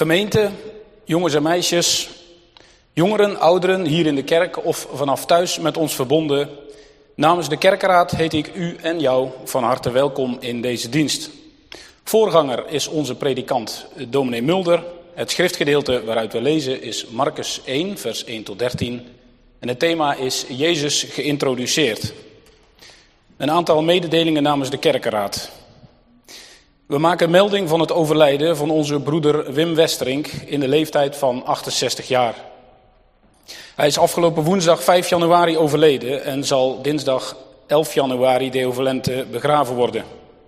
Gemeente, jongens en meisjes, jongeren, ouderen hier in de kerk of vanaf thuis met ons verbonden. Namens de kerkenraad heet ik u en jou van harte welkom in deze dienst. Voorganger is onze predikant dominee Mulder. Het schriftgedeelte waaruit we lezen is Marcus 1, vers 1 tot 13. En het thema is Jezus geïntroduceerd. Een aantal mededelingen namens de kerkenraad. We maken melding van het overlijden van onze broeder Wim Westerink in de leeftijd van 68 jaar. Hij is afgelopen woensdag 5 januari overleden en zal dinsdag 11 januari Deo volente begraven worden.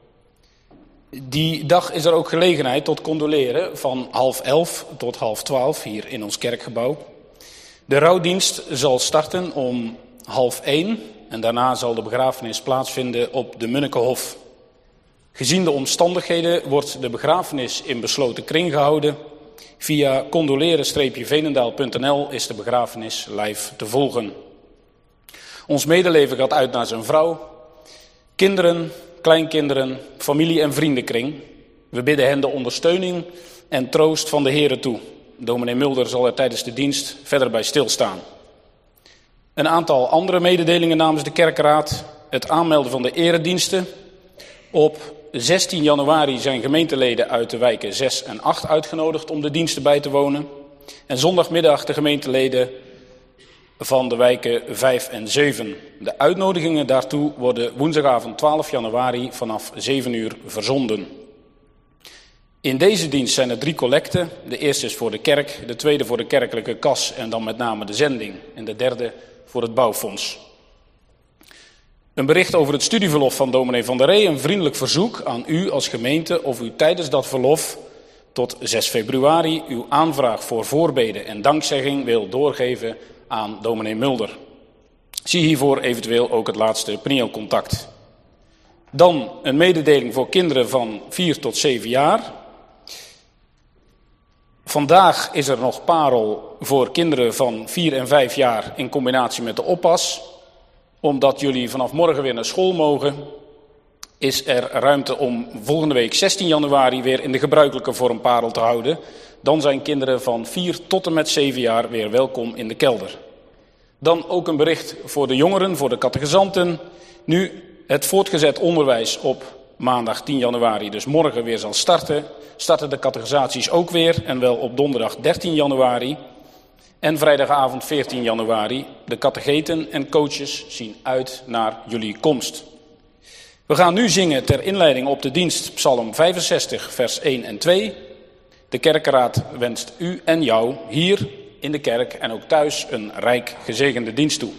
Die dag is er ook gelegenheid tot condoleren van 10:30 tot 11:30 hier in ons kerkgebouw. De rouwdienst zal starten om 12:30 en daarna zal de begrafenis plaatsvinden op de Munnikenhof. Gezien de omstandigheden wordt de begrafenis in besloten kring gehouden. Via condoleren-venendaal.nl is de begrafenis live te volgen. Ons medeleven gaat uit naar zijn vrouw, kinderen, kleinkinderen, familie- en vriendenkring. We bidden hen de ondersteuning en troost van de Here toe. Dominee Mulder zal er tijdens de dienst verder bij stilstaan. Een aantal andere mededelingen namens de kerkenraad. Het aanmelden van de erediensten. Op 16 januari zijn gemeenteleden uit de wijken 6 en 8 uitgenodigd om de diensten bij te wonen. En zondagmiddag de gemeenteleden van de wijken 5 en 7. De uitnodigingen daartoe worden woensdagavond 12 januari vanaf 7 uur verzonden. In deze dienst zijn er 3 collecten. De eerste is voor de kerk, de tweede voor de kerkelijke kas en dan met name de zending. En de derde voor het bouwfonds. Een bericht over het studieverlof van dominee Van der Ree. Een vriendelijk verzoek aan u als gemeente of u tijdens dat verlof tot 6 februari uw aanvraag voor voorbede en dankzegging wil doorgeven aan dominee Mulder. Zie hiervoor eventueel ook het laatste prineelcontact. Dan een mededeling voor kinderen van 4 tot 7 jaar. Vandaag is er nog parel voor kinderen van 4 en 5 jaar in combinatie met de oppas. Omdat jullie vanaf morgen weer naar school mogen, is er ruimte om volgende week 16 januari weer in de gebruikelijke vorm parel te houden. Dan zijn kinderen van 4 tot en met 7 jaar weer welkom in de kelder. Dan ook een bericht voor de jongeren, voor de catechizanten. Nu het voortgezet onderwijs op maandag 10 januari, dus morgen weer zal starten de catechisaties ook weer en wel op donderdag 13 januari. En vrijdagavond 14 januari. De catecheten en coaches zien uit naar jullie komst. We gaan nu zingen ter inleiding op de dienst Psalm 65 vers 1 en 2. De kerkenraad wenst u en jou hier in de kerk en ook thuis een rijk gezegende dienst toe.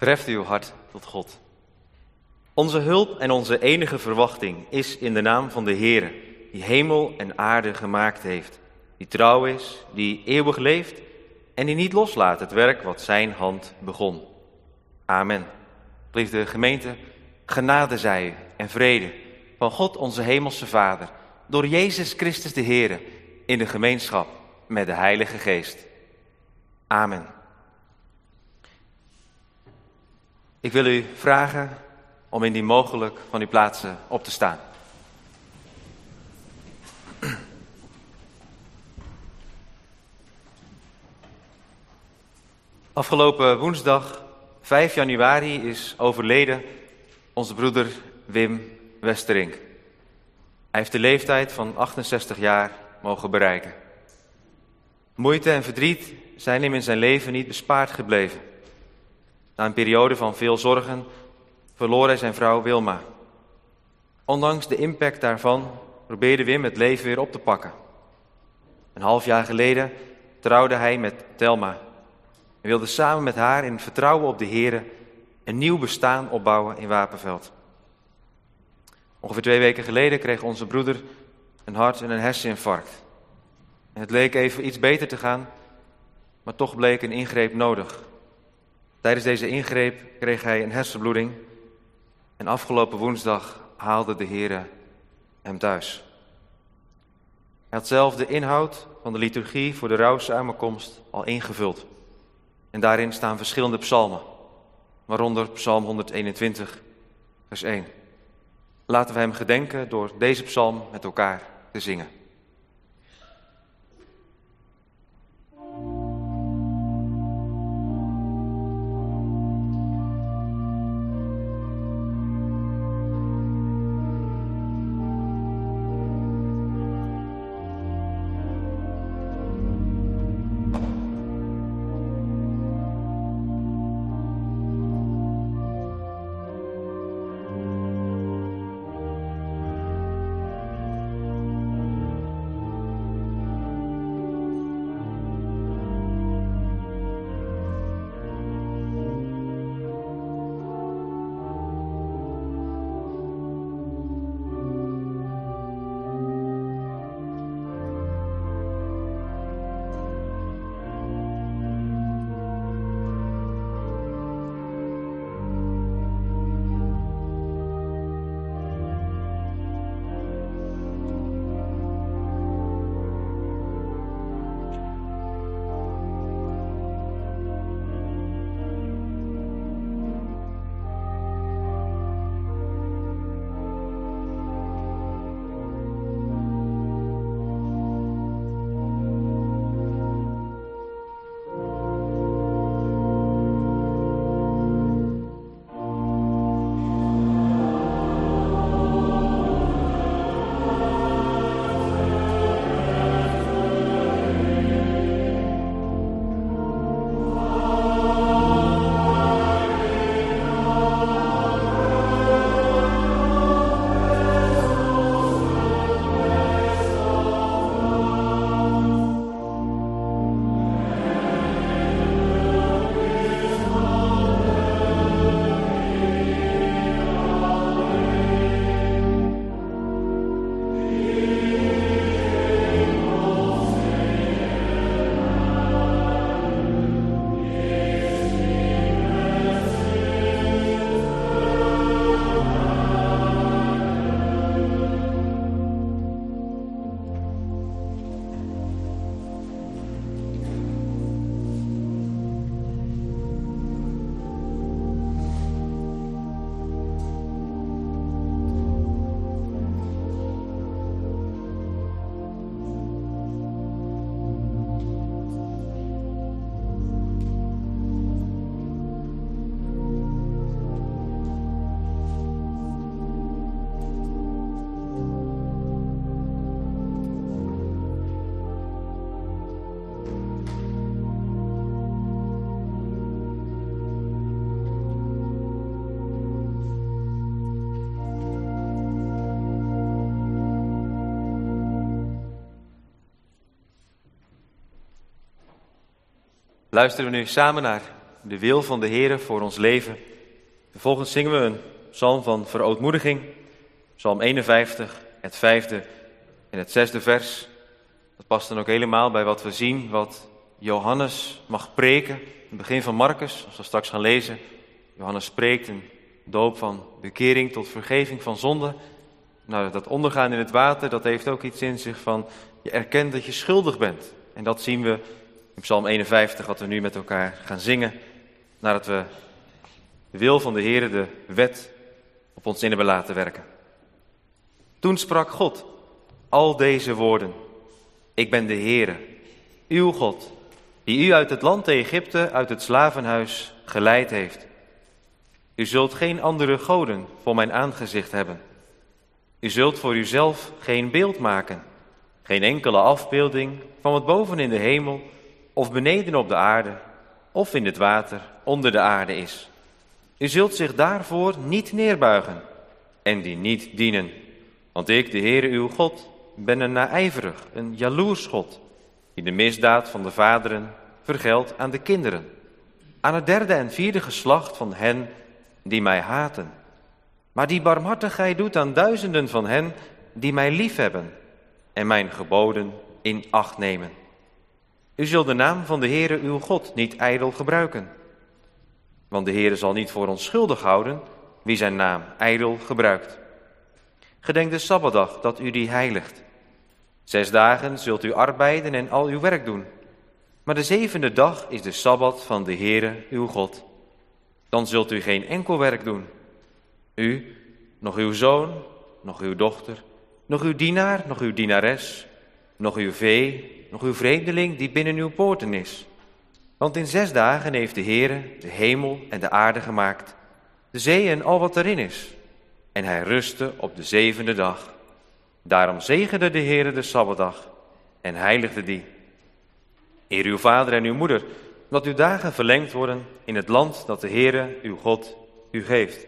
Verheft uw hart tot God. Onze hulp en onze enige verwachting is in de naam van de Heere, die hemel en aarde gemaakt heeft, die trouw is, die eeuwig leeft en die niet loslaat het werk wat zijn hand begon. Amen. Geliefde gemeente, genade zij u en vrede van God onze hemelse Vader, door Jezus Christus de Heere, in de gemeenschap met de Heilige Geest. Amen. Ik wil u vragen om indien mogelijk van uw plaatsen op te staan. Afgelopen woensdag 5 januari is overleden onze broeder Wim Westerink. Hij heeft de leeftijd van 68 jaar mogen bereiken. Moeite en verdriet zijn hem in zijn leven niet bespaard gebleven. Na een periode van veel zorgen verloor hij zijn vrouw Wilma. Ondanks de impact daarvan probeerde Wim het leven weer op te pakken. Een half jaar geleden trouwde hij met Thelma en wilde samen met haar in vertrouwen op de Heere een nieuw bestaan opbouwen in Wapenveld. Ongeveer 2 weken geleden kreeg onze broeder een hart- en een herseninfarct. En het leek even iets beter te gaan, maar toch bleek een ingreep nodig. Tijdens deze ingreep kreeg hij een hersenbloeding en afgelopen woensdag haalde de Heere hem thuis. Hij had zelf de inhoud van de liturgie voor de rouwsamenkomst al ingevuld. En daarin staan verschillende psalmen, waaronder psalm 121, vers 1. Laten we hem gedenken door deze psalm met elkaar te zingen. Luisteren we nu samen naar de wil van de Heere voor ons leven. Vervolgens zingen we een psalm van verootmoediging, psalm 51, het 5e en het 6e vers. Dat past dan ook helemaal bij wat we zien, wat Johannes mag preken, in het begin van Marcus, als we straks gaan lezen. Johannes spreekt een doop van bekering tot vergeving van zonde. Nou, dat ondergaan in het water, dat heeft ook iets in zich van, je erkent dat je schuldig bent. En dat zien we in psalm 51, wat we nu met elkaar gaan zingen, nadat we de wil van de Heere, de wet, op ons in hebben laten werken. Toen sprak God al deze woorden. Ik ben de Heere, uw God, die u uit het land Egypte, uit het slavenhuis, geleid heeft. U zult geen andere goden voor mijn aangezicht hebben. U zult voor uzelf geen beeld maken, geen enkele afbeelding van wat boven in de hemel of beneden op de aarde of in het water onder de aarde is. U zult zich daarvoor niet neerbuigen en die niet dienen. Want ik, de Heere uw God, ben een naijverig, een jaloers God, die de misdaad van de vaderen vergeldt aan de kinderen, aan het 3e en 4e geslacht van hen die mij haten, maar die barmhartigheid doet aan duizenden van hen die mij liefhebben en mijn geboden in acht nemen. U zult de naam van de Heere uw God niet ijdel gebruiken, want de Heere zal niet voor onschuldig houden wie zijn naam ijdel gebruikt. Gedenk de Sabbatdag dat u die heiligt. 6 dagen zult u arbeiden en al uw werk doen, maar de 7e dag is de Sabbat van de Heere uw God. Dan zult u geen enkel werk doen. U, nog uw zoon, nog uw dochter, nog uw dienaar, nog uw dienares, nog uw vee, nog uw vreemdeling die binnen uw poorten is. Want in 6 dagen heeft de Heere de hemel en de aarde gemaakt, de zee en al wat erin is. En hij rustte op de 7e dag. Daarom zegende de Heere de Sabbatdag en heiligde die. Eer uw vader en uw moeder, dat uw dagen verlengd worden in het land dat de Heere uw God u geeft.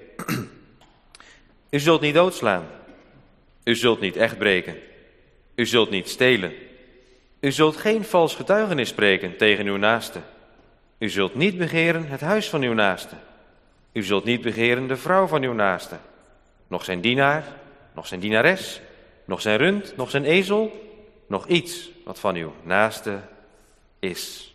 U zult niet doodslaan. U zult niet echtbreken. U zult niet stelen. U zult geen vals getuigenis spreken tegen uw naaste. U zult niet begeren het huis van uw naaste. U zult niet begeren de vrouw van uw naaste. Nog zijn dienaar, nog zijn dienares, nog zijn rund, nog zijn ezel, nog iets wat van uw naaste is.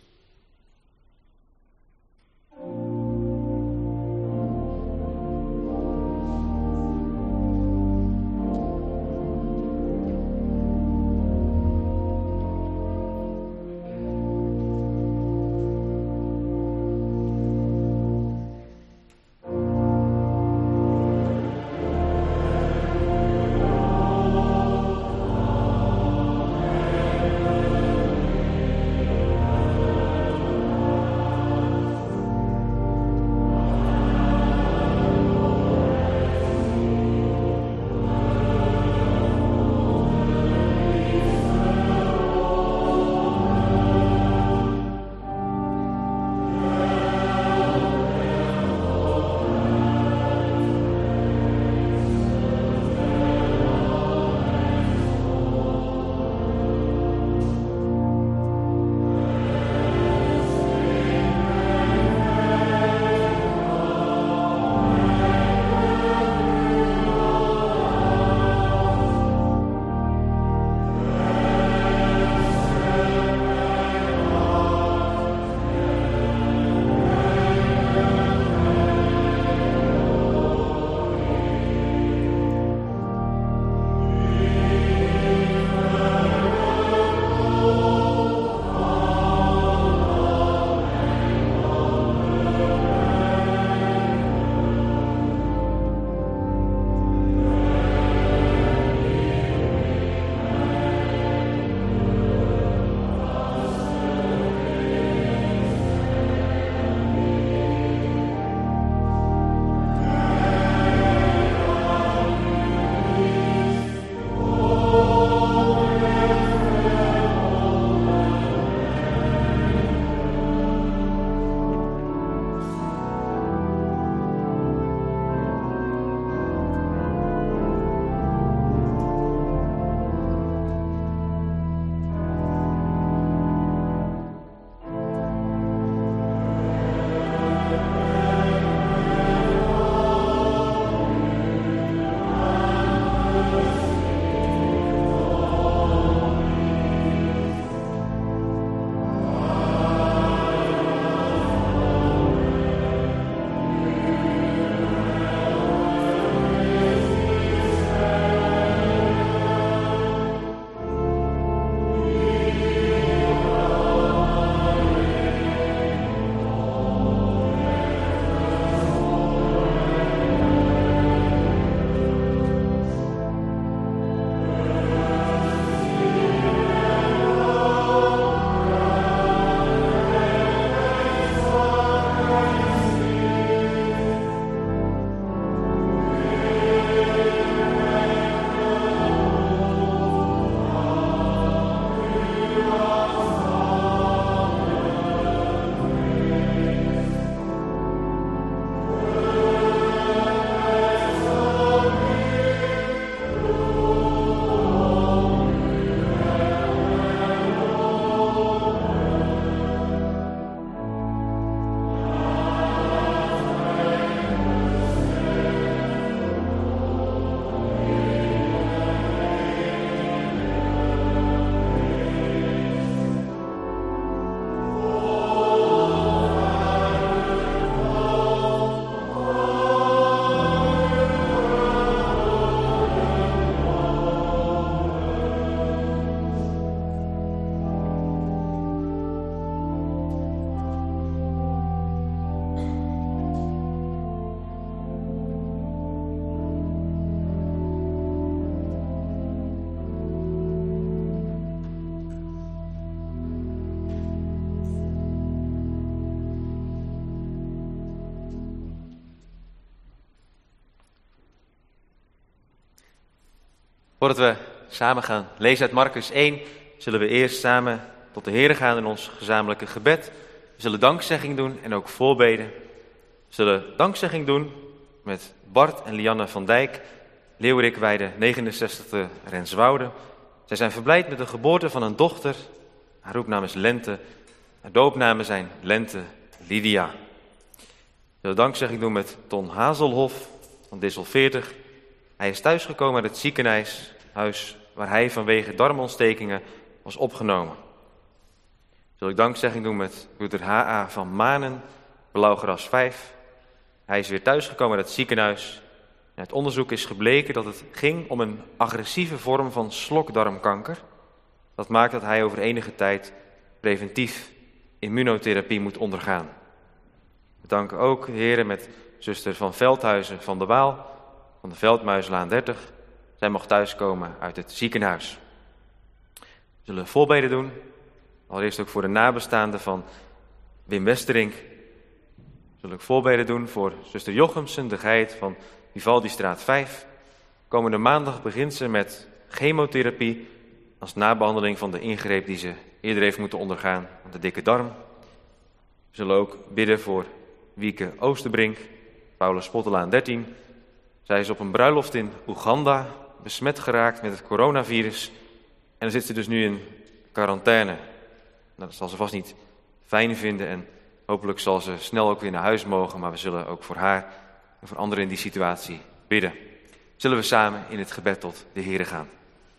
Voordat we samen gaan lezen uit Marcus 1, zullen we eerst samen tot de Heere gaan in ons gezamenlijke gebed. We zullen dankzegging doen en ook voorbeden. We zullen dankzegging doen met Bart en Lianne van Dijk, Leeuwerikweide 69 te Renswoude. Zij zijn verblijd met de geboorte van een dochter. Haar roepnaam is Lente. Haar doopnamen zijn Lente Lydia. We zullen dankzegging doen met Ton Hazelhof van Dissel 40. Hij is thuisgekomen uit het ziekenhuis waar hij vanwege darmontstekingen was opgenomen. Zal ik dankzegging doen met broeder H.A. van Manen, Blauwgras 5. Hij is weer thuisgekomen uit het ziekenhuis. En uit onderzoek is gebleken dat het ging om een agressieve vorm van slokdarmkanker. Dat maakt dat hij over enige tijd preventief immunotherapie moet ondergaan. We danken ook de Heere met zuster van Veldhuizen van de Waal, van de Veldmuislaan 30. Zij mag thuiskomen uit het ziekenhuis. We zullen voorbeden doen. Allereerst ook voor de nabestaanden van Wim Westerink. We zullen ook voorbeden doen voor zuster Jochemsen, de geit van Vivaldistraat 5. Komende maandag begint ze met chemotherapie als nabehandeling van de ingreep die ze eerder heeft moeten ondergaan aan de dikke darm. We zullen ook bidden voor Wieke Oosterbrink, Paulus Spottelaan 13. Zij is op een bruiloft in Oeganda besmet geraakt met het coronavirus. En dan zit ze dus nu in quarantaine. Dat zal ze vast niet fijn vinden en hopelijk zal ze snel ook weer naar huis mogen. Maar we zullen ook voor haar en voor anderen in die situatie bidden. Zullen we samen in het gebed tot de Heere gaan.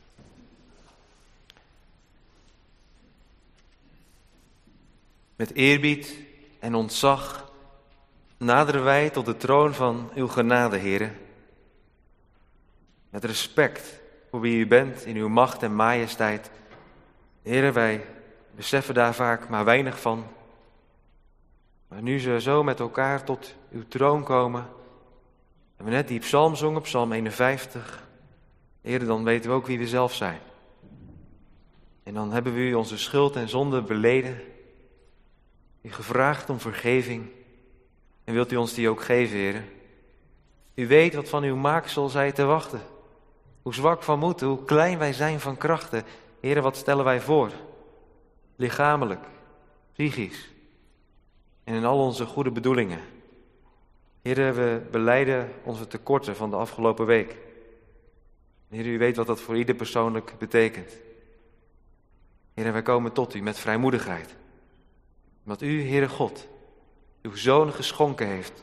Met eerbied en ontzag naderen wij tot de troon van uw genade, Heere. Met respect voor wie u bent in uw macht en majesteit. Heere, wij beseffen daar vaak maar weinig van. Maar nu ze zo met elkaar tot uw troon komen, en we net die psalm zongen, psalm 51. Heere, dan weten we ook wie we zelf zijn. En dan hebben we u onze schuld en zonde beleden. U gevraagd om vergeving. En wilt u ons die ook geven, Heere? U weet wat van uw maaksel zij te wachten. Hoe zwak van moed, hoe klein wij zijn van krachten. Heere, wat stellen wij voor? Lichamelijk, psychisch en in al onze goede bedoelingen. Heere, we belijden onze tekorten van de afgelopen week. Heere, u weet wat dat voor ieder persoonlijk betekent. Heere, wij komen tot u met vrijmoedigheid. Omdat u, Heere God, uw Zoon geschonken heeft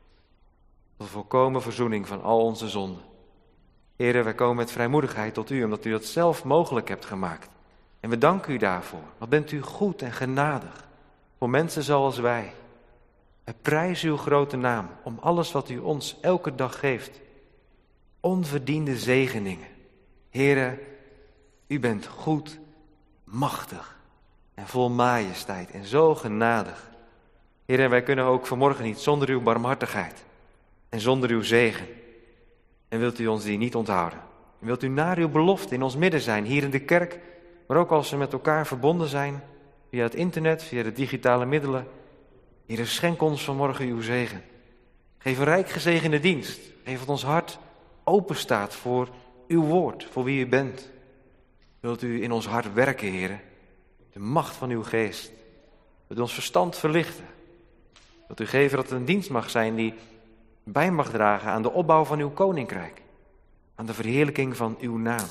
tot volkomen verzoening van al onze zonden. Heere, wij komen met vrijmoedigheid tot u, omdat u dat zelf mogelijk hebt gemaakt. En we danken u daarvoor. Wat bent u goed en genadig voor mensen zoals wij. Wij prijzen uw grote naam om alles wat u ons elke dag geeft. Onverdiende zegeningen. Heere, u bent goed, machtig en vol majesteit en zo genadig. Heere, wij kunnen ook vanmorgen niet zonder uw barmhartigheid en zonder uw zegen. En wilt u ons die niet onthouden? En wilt u naar uw belofte in ons midden zijn, hier in de kerk, maar ook als we met elkaar verbonden zijn, via het internet, via de digitale middelen. Heere, schenk ons vanmorgen uw zegen. Geef een rijk gezegende dienst. Geef dat ons hart open staat voor uw woord, voor wie u bent. Wilt u in ons hart werken, Heere, de macht van uw geest. Wilt u ons verstand verlichten. Wilt u geven dat het een dienst mag zijn die bij mag dragen aan de opbouw van uw koninkrijk. Aan de verheerlijking van uw naam.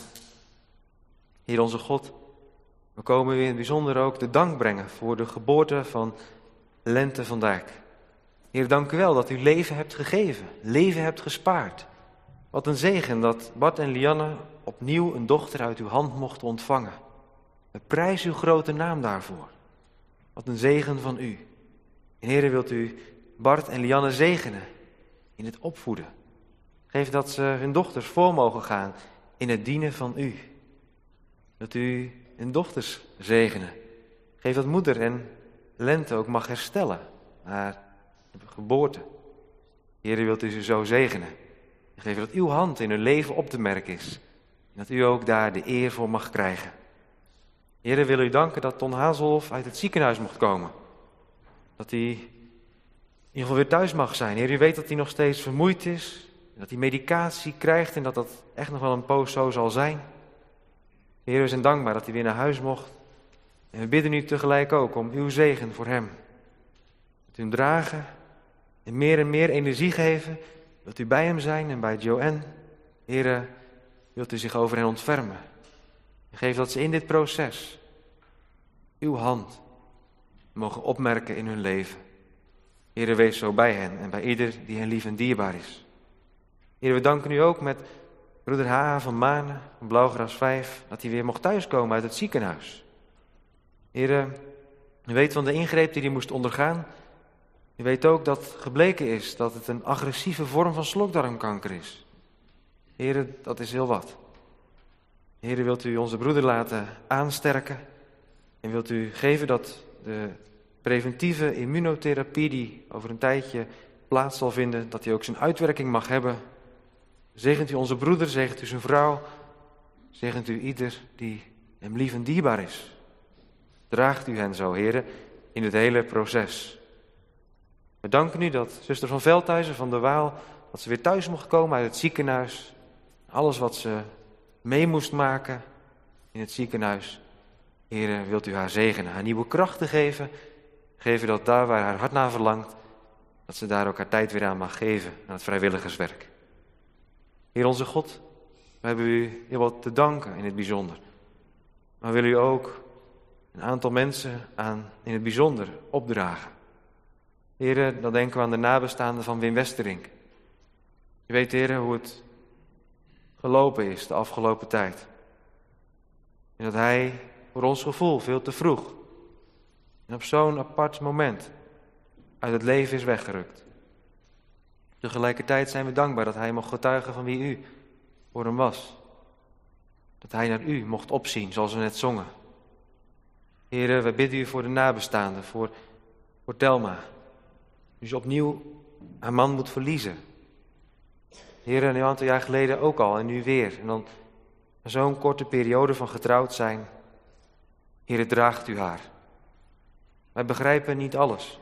Heer onze God, we komen u in het bijzonder ook de dank brengen voor de geboorte van Lente van Dijk. Heer, dank u wel dat u leven hebt gegeven, leven hebt gespaard. Wat een zegen dat Bart en Lianne opnieuw een dochter uit uw hand mochten ontvangen. We prijzen uw grote naam daarvoor. Wat een zegen van u. En Heer, wilt u Bart en Lianne zegenen in het opvoeden. Geef dat ze hun dochters voor mogen gaan in het dienen van u. Dat u hun dochters zegenen. Geef dat moeder en Lente ook mag herstellen naar geboorte. Heer, wilt u ze zo zegenen. En geef dat uw hand in hun leven op te merken is. En dat u ook daar de eer voor mag krijgen. Heer, we willen u danken dat Ton Hazelhof uit het ziekenhuis mocht komen. Dat hij in ieder geval weer thuis mag zijn. Heer, u weet dat hij nog steeds vermoeid is. Dat hij medicatie krijgt en dat dat echt nog wel een poos zo zal zijn. Heer, we zijn dankbaar dat hij weer naar huis mocht. En we bidden u tegelijk ook om uw zegen voor hem. Dat u hem dragen en meer energie geven. Wilt u bij hem zijn en bij Joanne. Heer, wilt u zich over hen ontfermen. En geef dat ze in dit proces uw hand mogen opmerken in hun leven. Heer, wees zo bij hen en bij ieder die hen lief en dierbaar is. Heer, we danken u ook met broeder H. van Manen, van Blauwgras 5, dat hij weer mocht thuiskomen uit het ziekenhuis. Heer, u weet van de ingreep die hij moest ondergaan. U weet ook dat gebleken is dat het een agressieve vorm van slokdarmkanker is. Heer, dat is heel wat. Heer, wilt u onze broeder laten aansterken en wilt u geven dat de preventieve immunotherapie die over een tijdje plaats zal vinden, dat hij ook zijn uitwerking mag hebben. Zegent u onze broeder, zegent u zijn vrouw, zegent u ieder die hem lief en dierbaar is. Draagt u hen zo, heren, in het hele proces. We danken u dat zuster van Veldhuizen van de Waal, dat ze weer thuis mocht komen uit het ziekenhuis. Alles wat ze mee moest maken in het ziekenhuis. Heren, wilt u haar zegenen, haar nieuwe krachten geven. Geven dat daar waar haar hart naar verlangt, dat ze daar ook haar tijd weer aan mag geven, aan het vrijwilligerswerk. Heer onze God, we hebben u heel wat te danken in het bijzonder. Maar willen u ook een aantal mensen in het bijzonder opdragen. Heren, dan denken we aan de nabestaanden van Wim Westerink. U weet, heren, hoe het gelopen is de afgelopen tijd. En dat hij voor ons gevoel veel te vroeg en op zo'n apart moment uit het leven is weggerukt. Tegelijkertijd zijn we dankbaar dat hij mocht getuigen van wie u voor hem was. Dat hij naar u mocht opzien, zoals we net zongen. Heren, we bidden u voor de nabestaanden, voor Telma. Die ze opnieuw haar man moet verliezen. Heren, een aantal jaar geleden ook al en nu weer. En dan na zo'n korte periode van getrouwd zijn. Heren, draagt u haar. Wij begrijpen niet alles.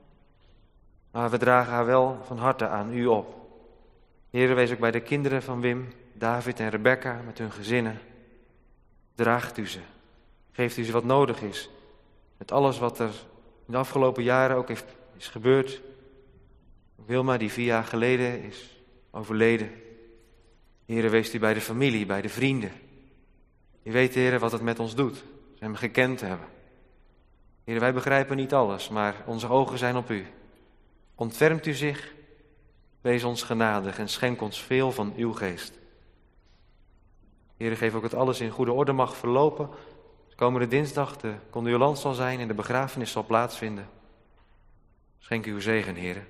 Maar we dragen haar wel van harte aan u op. Heren, wees ook bij de kinderen van Wim, David en Rebecca met hun gezinnen. Draagt u ze. Geeft u ze wat nodig is. Met alles wat er in de afgelopen jaren ook is gebeurd. Wilma, die 4 jaar geleden is overleden. Heren, wees u bij de familie, bij de vrienden. U weet, heren, wat het met ons doet. Ze hem gekend hebben. Heren, wij begrijpen niet alles, maar onze ogen zijn op u. Ontfermt u zich, wees ons genadig en schenk ons veel van uw geest. Heren, geef ook dat alles in goede orde mag verlopen. Komende dinsdag de condolence zal zijn en de begrafenis zal plaatsvinden. Schenk uw zegen, heren.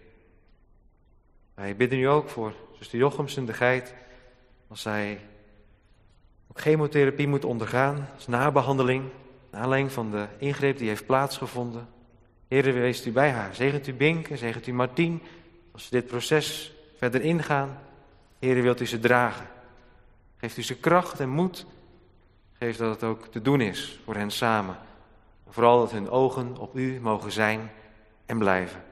Wij bidden u ook voor zuster Jochemsen de Geit, als zij ook chemotherapie moet ondergaan, als nabehandeling, naar aanleiding van de ingreep die heeft plaatsgevonden. Heren, wees u bij haar. Zegent u Binke, zegent u Martien, als ze dit proces verder ingaan. Heren, wilt u ze dragen. Geeft u ze kracht en moed. Geef dat het ook te doen is voor hen samen. En vooral dat hun ogen op u mogen zijn en blijven.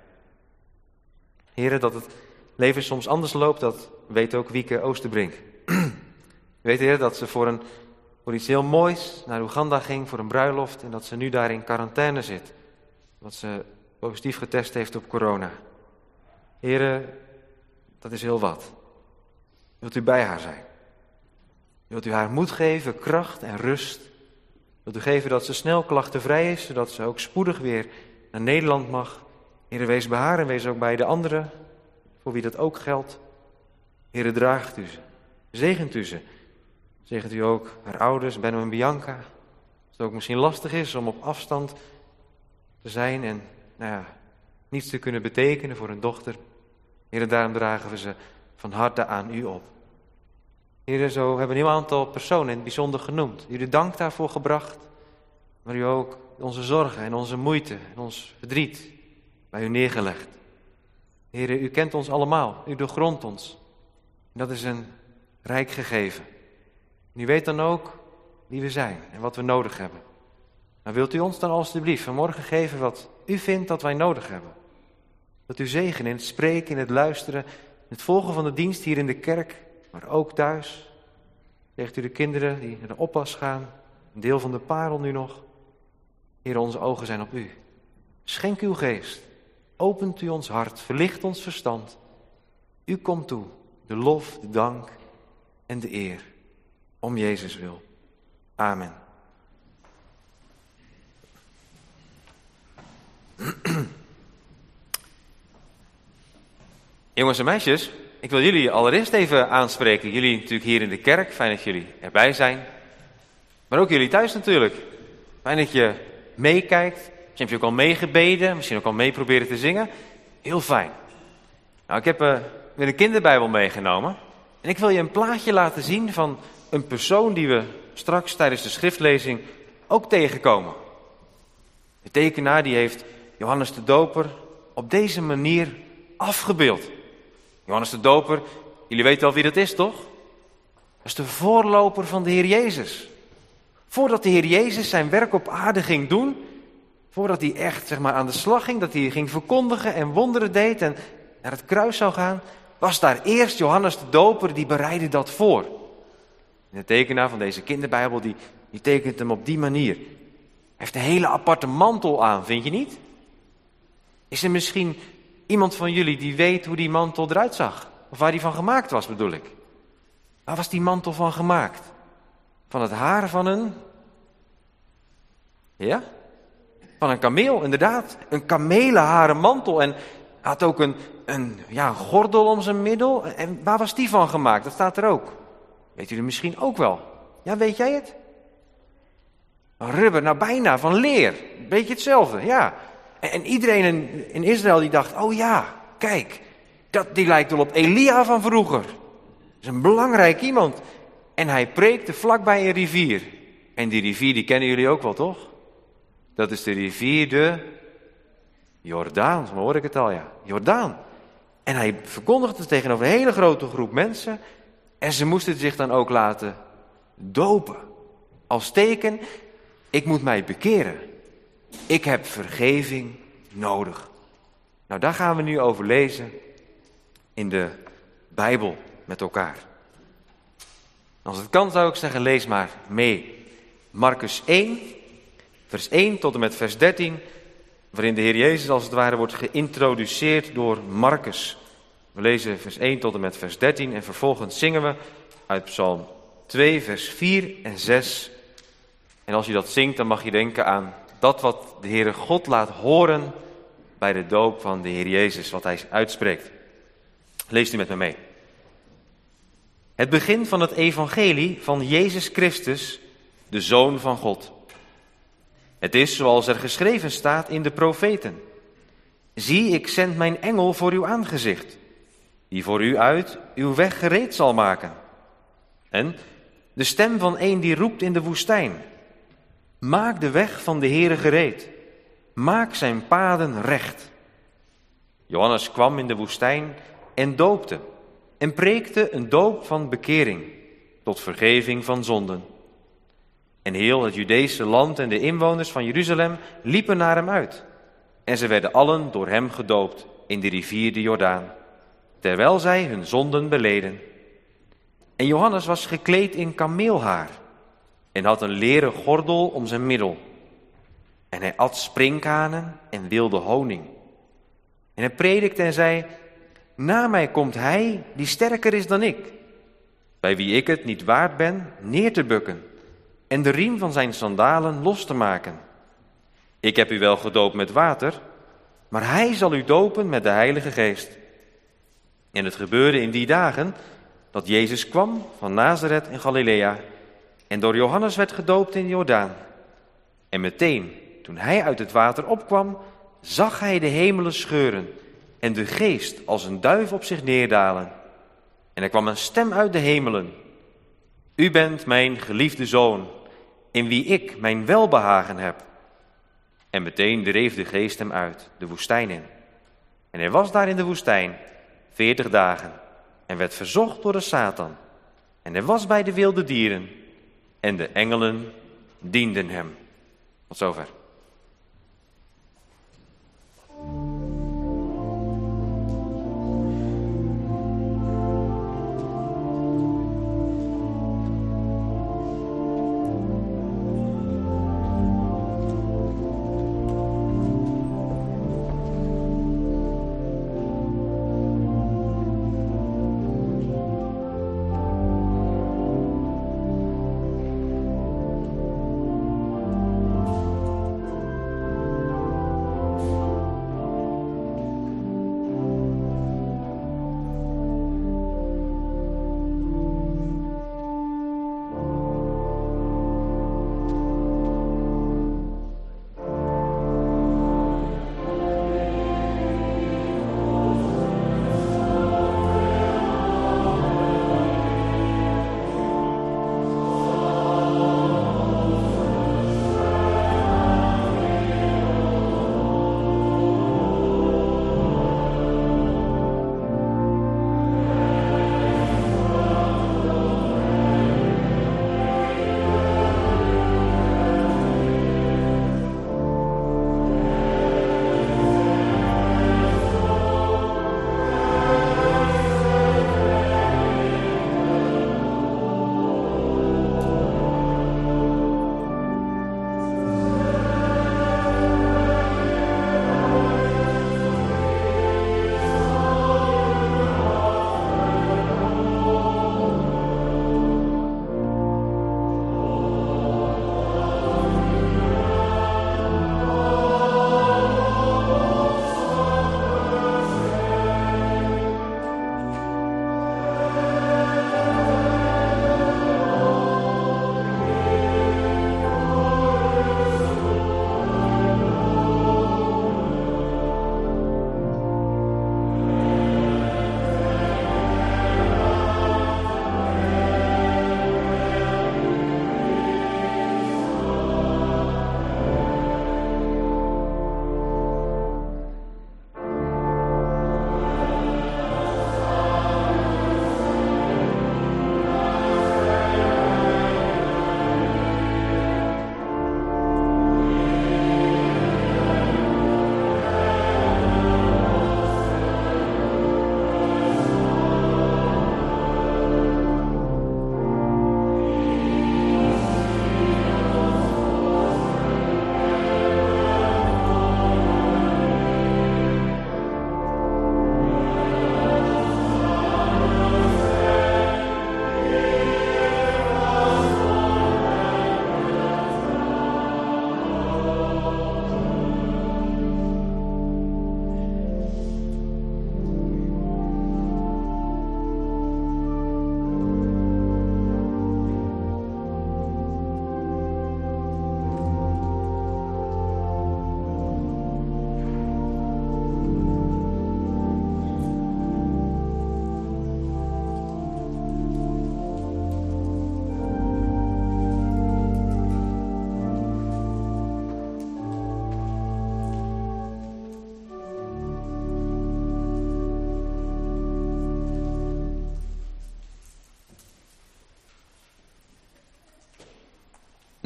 Heren, dat het leven soms anders loopt, dat weet ook Wieke Oosterbrink. Weet, heren, dat ze voor iets heel moois naar Oeganda ging, voor een bruiloft, en dat ze nu daar in quarantaine zit. Dat ze positief getest heeft op corona. Heren, dat is heel wat. Wilt u bij haar zijn? Wilt u haar moed geven, kracht en rust? Wilt u geven dat ze snel klachtenvrij is, zodat ze ook spoedig weer naar Nederland mag? Heren, wees bij haar en wees ook bij de anderen, voor wie dat ook geldt. Heren, draagt u ze. Zegent u ze. Zegent u ook haar ouders, Benno en Bianca. Als het ook misschien lastig is om op afstand te zijn en niets te kunnen betekenen voor een dochter. Heren, daarom dragen we ze van harte aan u op. Heren, zo hebben we een heel aantal personen in het bijzonder genoemd. U de dank daarvoor gebracht, maar u ook onze zorgen en onze moeite en ons verdriet bij u neergelegd. Heren, u kent ons allemaal, u doorgrondt ons. En dat is een rijk gegeven. En u weet dan ook wie we zijn en wat we nodig hebben. Maar wilt u ons dan alstublieft vanmorgen geven wat u vindt dat wij nodig hebben? Dat u zegen in het spreken, in het luisteren, het volgen van de dienst hier in de kerk, maar ook thuis. Zegt u de kinderen die naar de oppas gaan, een deel van de parel nu nog. Heer, onze ogen zijn op u. Schenk uw geest, opent u ons hart, verlicht ons verstand. U komt toe, de lof, de dank en de eer, om Jezus wil. Amen. Jongens en meisjes, ik wil jullie allereerst even aanspreken. Jullie natuurlijk hier in de kerk, fijn dat jullie erbij zijn. Maar ook jullie thuis natuurlijk. Fijn dat je meekijkt. Misschien heb je ook al meegebeden, misschien ook al mee proberen te zingen. Heel fijn. Nou, ik heb weer een kinderbijbel meegenomen. En ik wil je een plaatje laten zien van een persoon die we straks tijdens de schriftlezing ook tegenkomen. De tekenaar die heeft Johannes de Doper op deze manier afgebeeld. Johannes de Doper, jullie weten wel wie dat is, toch? Dat is de voorloper van de Heer Jezus. Voordat de Heer Jezus zijn werk op aarde ging doen, voordat hij echt aan de slag ging, dat hij ging verkondigen en wonderen deed en naar het kruis zou gaan, was daar eerst Johannes de Doper, die bereidde dat voor. En de tekenaar van deze kinderbijbel, die tekent hem op die manier. Hij heeft een hele aparte mantel aan, vind je niet? Is er misschien iemand van jullie die weet hoe die mantel eruit zag? Of waar die van gemaakt was, bedoel ik. Waar was die mantel van gemaakt? Van het haar van een... Ja? Van een kameel, inderdaad. Een kamelenharen mantel. En hij had ook een gordel om zijn middel. En waar was die van gemaakt? Dat staat er ook. Weet jullie misschien ook wel. Ja, weet jij het? Rubber, nou bijna, van leer. Beetje hetzelfde, ja. En iedereen in Israël die dacht, oh ja, kijk, die lijkt wel op Elia van vroeger. Dat is een belangrijk iemand. En hij preekte vlakbij een rivier. En die rivier, die kennen jullie ook wel, toch? Dat is de rivier de Jordaan, zo hoor ik het al, ja. Jordaan. En hij verkondigde tegenover een hele grote groep mensen. En ze moesten zich dan ook laten dopen. Als teken, ik moet mij bekeren. Ik heb vergeving nodig. Nou, daar gaan we nu over lezen in de Bijbel met elkaar. Als het kan zou ik zeggen, lees maar mee. Marcus 1, vers 1 tot en met vers 13, waarin de Heer Jezus als het ware wordt geïntroduceerd door Marcus. We lezen vers 1 tot en met vers 13 en vervolgens zingen we uit Psalm 2, vers 4 en 6. En als je dat zingt, dan mag je denken aan dat wat de Heere God laat horen bij de doop van de Heer Jezus, wat hij uitspreekt. Leest u met me mee. Het begin van het evangelie van Jezus Christus, de Zoon van God. Het is zoals er geschreven staat in de profeten. Zie, ik zend mijn engel voor uw aangezicht, die voor u uit uw weg gereed zal maken. En de stem van een die roept in de woestijn. Maak de weg van de Heere gereed. Maak zijn paden recht. Johannes kwam in de woestijn en doopte. En preekte een doop van bekering tot vergeving van zonden. En heel het Judeese land en de inwoners van Jeruzalem liepen naar hem uit. En ze werden allen door hem gedoopt in de rivier de Jordaan, terwijl zij hun zonden beleden. En Johannes was gekleed in kameelhaar en had een leren gordel om zijn middel. En hij at sprinkhanen en wilde honing. En hij predikte en zei, na mij komt hij die sterker is dan ik, bij wie ik het niet waard ben neer te bukken en de riem van zijn sandalen los te maken. Ik heb u wel gedoopt met water, maar hij zal u dopen met de Heilige Geest. En het gebeurde in die dagen dat Jezus kwam van Nazareth in Galilea en door Johannes werd gedoopt in de Jordaan. En meteen, toen hij uit het water opkwam, zag hij de hemelen scheuren en de Geest als een duif op zich neerdalen. En er kwam een stem uit de hemelen. U bent mijn geliefde Zoon, in wie ik mijn welbehagen heb. En meteen dreef de Geest hem uit, de woestijn in. En hij was daar in de woestijn 40 dagen en werd verzocht door de Satan. En hij was bij de wilde dieren en de engelen dienden hem. Tot zover.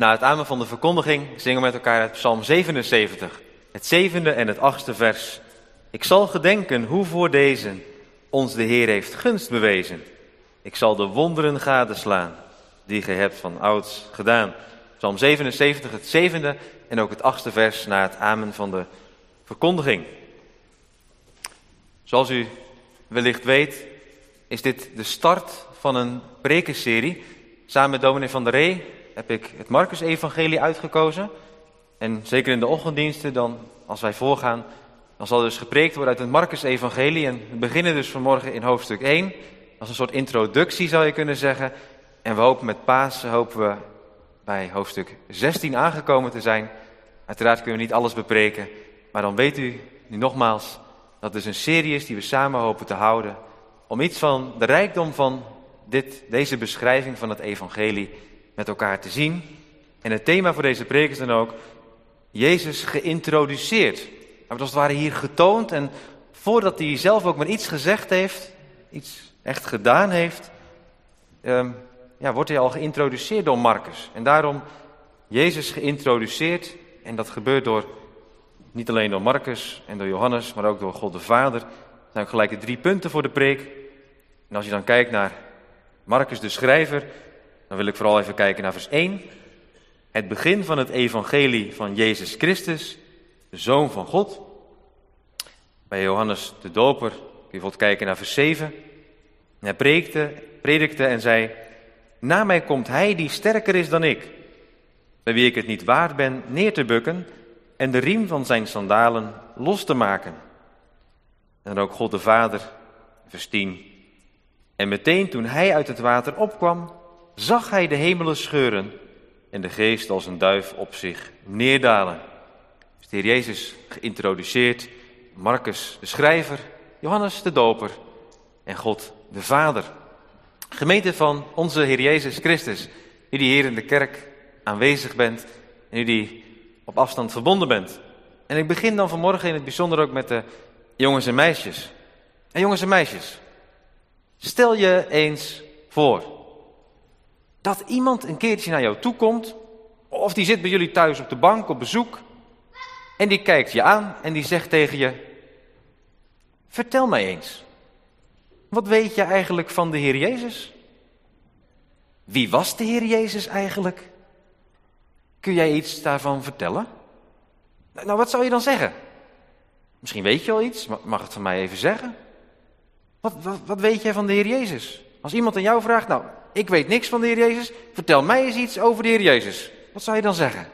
Na het amen van de verkondiging zingen we met elkaar uit Psalm 77, het 7e en het 8e vers. Ik zal gedenken hoe voor deze ons de Heer heeft gunst bewezen. Ik zal de wonderen gadeslaan die gij hebt van ouds gedaan. Psalm 77, het 7e en ook het 8e vers na het amen van de verkondiging. Zoals u wellicht weet, is dit de start van een prekenserie. Samen met dominee Van der Ree heb ik het Marcus-evangelie uitgekozen. En zeker in de ochtenddiensten, dan, als wij voorgaan, dan zal er dus gepreekt worden uit het Marcus-evangelie. En we beginnen dus vanmorgen in hoofdstuk 1. Als een soort introductie zou je kunnen zeggen. En we hopen met Pasen, hopen we bij hoofdstuk 16 aangekomen te zijn. Uiteraard kunnen we niet alles bepreken. Maar dan weet u nu nogmaals dat het dus een serie is die we samen hopen te houden. Om iets van de rijkdom van deze beschrijving van het evangelie met elkaar te zien. En het thema voor deze preek is dan ook Jezus geïntroduceerd. Hij wordt als het ware hier getoond en voordat hij zelf ook maar iets gezegd heeft, iets echt gedaan heeft, wordt hij al geïntroduceerd door Marcus. En daarom Jezus geïntroduceerd en dat gebeurt niet alleen door Marcus en door Johannes, maar ook door God de Vader. Er zijn ook gelijk de 3 punten voor de preek. En als je dan kijkt naar Marcus de schrijver, dan wil ik vooral even kijken naar vers 1. Het begin van het evangelie van Jezus Christus, de Zoon van God. Bij Johannes de Doper kun je bijvoorbeeld kijken naar vers 7. En hij predikte en zei, na mij komt hij die sterker is dan ik, bij wie ik het niet waard ben neer te bukken en de riem van zijn sandalen los te maken. En dan ook God de Vader, vers 10. En meteen toen hij uit het water opkwam, zag hij de hemelen scheuren en de geest als een duif op zich neerdalen. Dus de Heer Jezus geïntroduceerd, Marcus de schrijver, Johannes de doper en God de Vader. Gemeente van onze Heer Jezus Christus, u die hier in de kerk aanwezig bent en u die op afstand verbonden bent. En ik begin dan vanmorgen in het bijzonder ook met de jongens en meisjes. En jongens en meisjes, stel je eens voor dat iemand een keertje naar jou toe komt, of die zit bij jullie thuis op de bank op bezoek, en die kijkt je aan en die zegt tegen je, vertel mij eens, wat weet je eigenlijk van de Heer Jezus? Wie was de Heer Jezus eigenlijk? Kun jij iets daarvan vertellen? Nou, wat zou je dan zeggen? Misschien weet je al iets, mag het van mij even zeggen? Wat weet jij van de Heer Jezus? Als iemand aan jou vraagt, nou, ik weet niks van de Heer Jezus, vertel mij eens iets over de Heer Jezus. Wat zou je dan zeggen?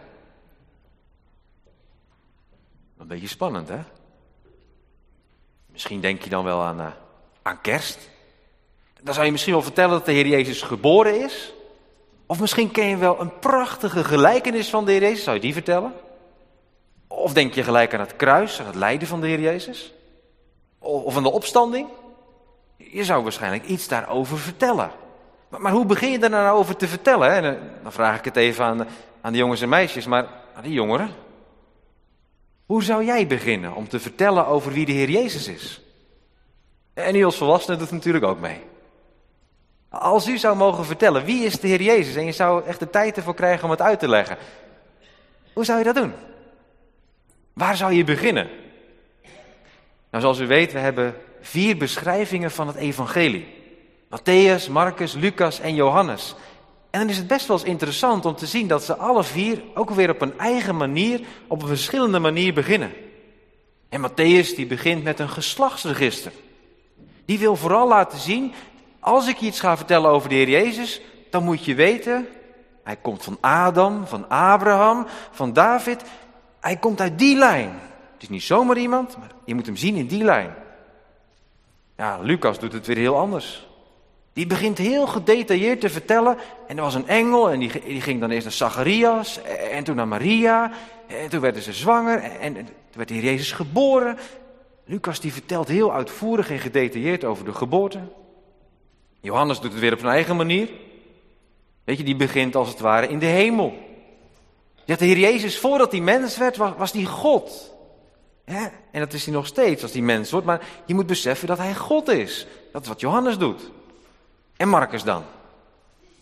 Een beetje spannend, hè? Misschien denk je dan wel aan kerst. Dan zou je misschien wel vertellen dat de Heer Jezus geboren is. Of misschien ken je wel een prachtige gelijkenis van de Heer Jezus. Zou je die vertellen? Of denk je gelijk aan het kruis, aan het lijden van de Heer Jezus? Of aan de opstanding? Je zou waarschijnlijk iets daarover vertellen. Maar hoe begin je er nou over te vertellen? Hè? Dan vraag ik het even aan de jongens en meisjes, maar aan die jongeren. Hoe zou jij beginnen om te vertellen over wie de Heer Jezus is? En u als volwassene doet natuurlijk ook mee. Als u zou mogen vertellen wie is de Heer Jezus en je zou echt de tijd ervoor krijgen om het uit te leggen. Hoe zou je dat doen? Waar zou je beginnen? Nou, zoals u weet, we hebben 4 beschrijvingen van het evangelie. Mattheüs, Marcus, Lucas en Johannes. En dan is het best wel eens interessant om te zien dat ze alle 4 ook weer op een eigen manier, op een verschillende manier beginnen. En Mattheüs die begint met een geslachtsregister. Die wil vooral laten zien, als ik je iets ga vertellen over de Heer Jezus, dan moet je weten, hij komt van Adam, van Abraham, van David. Hij komt uit die lijn. Het is niet zomaar iemand, maar je moet hem zien in die lijn. Ja, Lucas doet het weer heel anders. Die begint heel gedetailleerd te vertellen. En er was een engel en die ging dan eerst naar Zacharias en toen naar Maria. En toen werden ze zwanger en toen werd de Heer Jezus geboren. Lucas die vertelt heel uitvoerig en gedetailleerd over de geboorte. Johannes doet het weer op zijn eigen manier. Weet je, die begint als het ware in de hemel. Ja, de Heer Jezus, voordat hij mens werd, was hij God. Ja, en dat is hij nog steeds als hij mens wordt. Maar je moet beseffen dat hij God is. Dat is wat Johannes doet. En Marcus dan?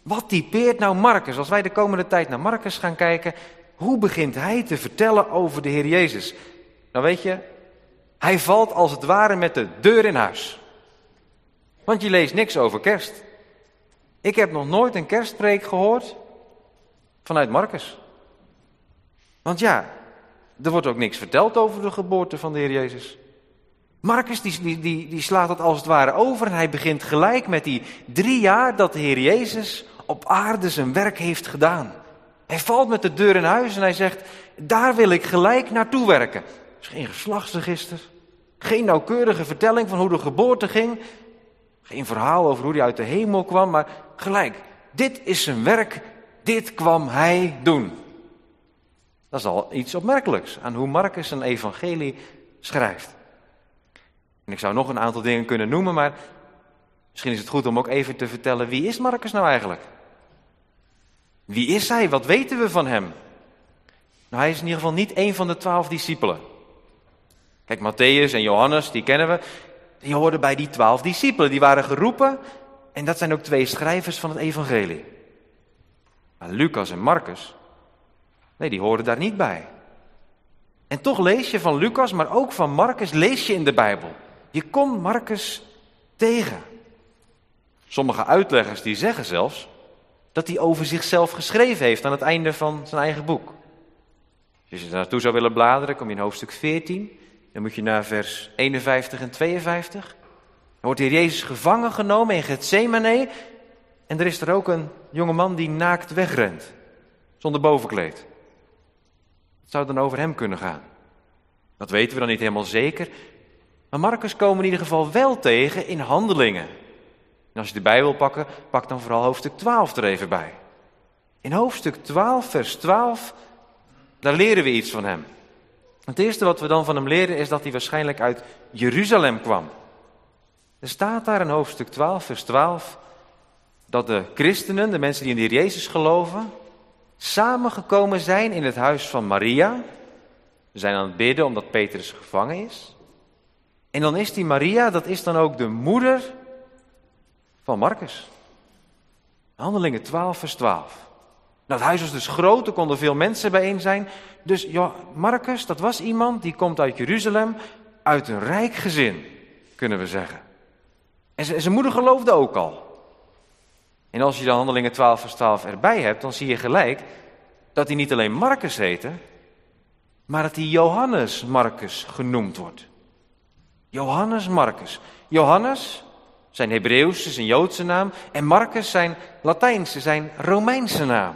Wat typeert nou Marcus? Als wij de komende tijd naar Marcus gaan kijken, hoe begint hij te vertellen over de Heer Jezus? Nou weet je, hij valt als het ware met de deur in huis. Want je leest niks over kerst. Ik heb nog nooit een kerstpreek gehoord vanuit Marcus. Want ja, er wordt ook niks verteld over de geboorte van de Heer Jezus. Marcus die slaat het als het ware over en hij begint gelijk met die 3 jaar dat de Heer Jezus op aarde zijn werk heeft gedaan. Hij valt met de deur in huis en hij zegt, daar wil ik gelijk naartoe werken. Er is geen geslachtsregister, geen nauwkeurige vertelling van hoe de geboorte ging, geen verhaal over hoe hij uit de hemel kwam, maar gelijk, dit is zijn werk, dit kwam hij doen. Dat is al iets opmerkelijks aan hoe Marcus een evangelie schrijft. En ik zou nog een aantal dingen kunnen noemen, maar misschien is het goed om ook even te vertellen, wie is Marcus nou eigenlijk? Wie is hij? Wat weten we van hem? Nou, hij is in ieder geval niet een van de 12 discipelen. Kijk, Mattheüs en Johannes, die kennen we, die hoorden bij die 12 discipelen. Die waren geroepen en dat zijn ook 2 schrijvers van het evangelie. Maar Lucas en Marcus, nee, die horen daar niet bij. En toch lees je van Lucas, maar ook van Marcus, lees je in de Bijbel. Je komt Marcus tegen. Sommige uitleggers die zeggen zelfs dat hij over zichzelf geschreven heeft aan het einde van zijn eigen boek. Als je er naartoe zou willen bladeren, kom je in hoofdstuk 14. Dan moet je naar vers 51 en 52. Dan wordt de Heer Jezus gevangen genomen in Getsemane. En er is er ook een jongeman die naakt wegrent. Zonder bovenkleed. Het zou dan over hem kunnen gaan. Dat weten we dan niet helemaal zeker. Maar Marcus komen we in ieder geval wel tegen in Handelingen. En als je de Bijbel pakken, pak dan vooral hoofdstuk 12 er even bij. In hoofdstuk 12, vers 12, daar leren we iets van hem. Het eerste wat we dan van hem leren is dat hij waarschijnlijk uit Jeruzalem kwam. Er staat daar in hoofdstuk 12, vers 12, dat de christenen, de mensen die in de Heer Jezus geloven, samengekomen zijn in het huis van Maria. Ze zijn aan het bidden omdat Petrus gevangen is. En dan is die Maria, dat is dan ook de moeder van Marcus. Handelingen 12, vers 12. Nou, het huis was dus groot, er konden veel mensen bijeen zijn. Dus ja, Marcus, dat was iemand die komt uit Jeruzalem, uit een rijk gezin, kunnen we zeggen. En zijn moeder geloofde ook al. En als je dan Handelingen 12, vers 12 erbij hebt, dan zie je gelijk dat hij niet alleen Marcus heette, maar dat hij Johannes Marcus genoemd wordt. Johannes Marcus. Johannes, zijn Hebreeuwse, zijn Joodse naam, en Marcus zijn Latijnse, zijn Romeinse naam.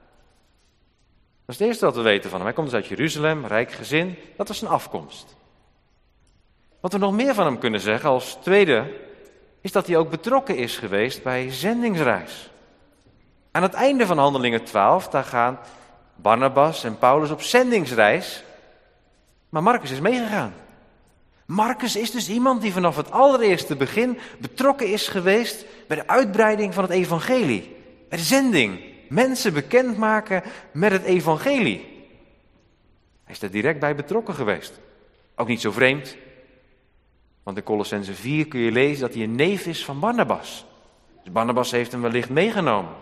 Dat is het eerste wat we weten van hem. Hij komt dus uit Jeruzalem, rijk gezin, dat was zijn afkomst. Wat we nog meer van hem kunnen zeggen als tweede, is dat hij ook betrokken is geweest bij zendingsreis. Aan het einde van Handelingen 12, daar gaan Barnabas en Paulus op zendingsreis, maar Marcus is meegegaan. Marcus is dus iemand die vanaf het allereerste begin betrokken is geweest bij de uitbreiding van het evangelie. Bij de zending. Mensen bekendmaken met het evangelie. Hij is er direct bij betrokken geweest. Ook niet zo vreemd. Want in Colossenzen 4 kun je lezen dat hij een neef is van Barnabas. Dus Barnabas heeft hem wellicht meegenomen.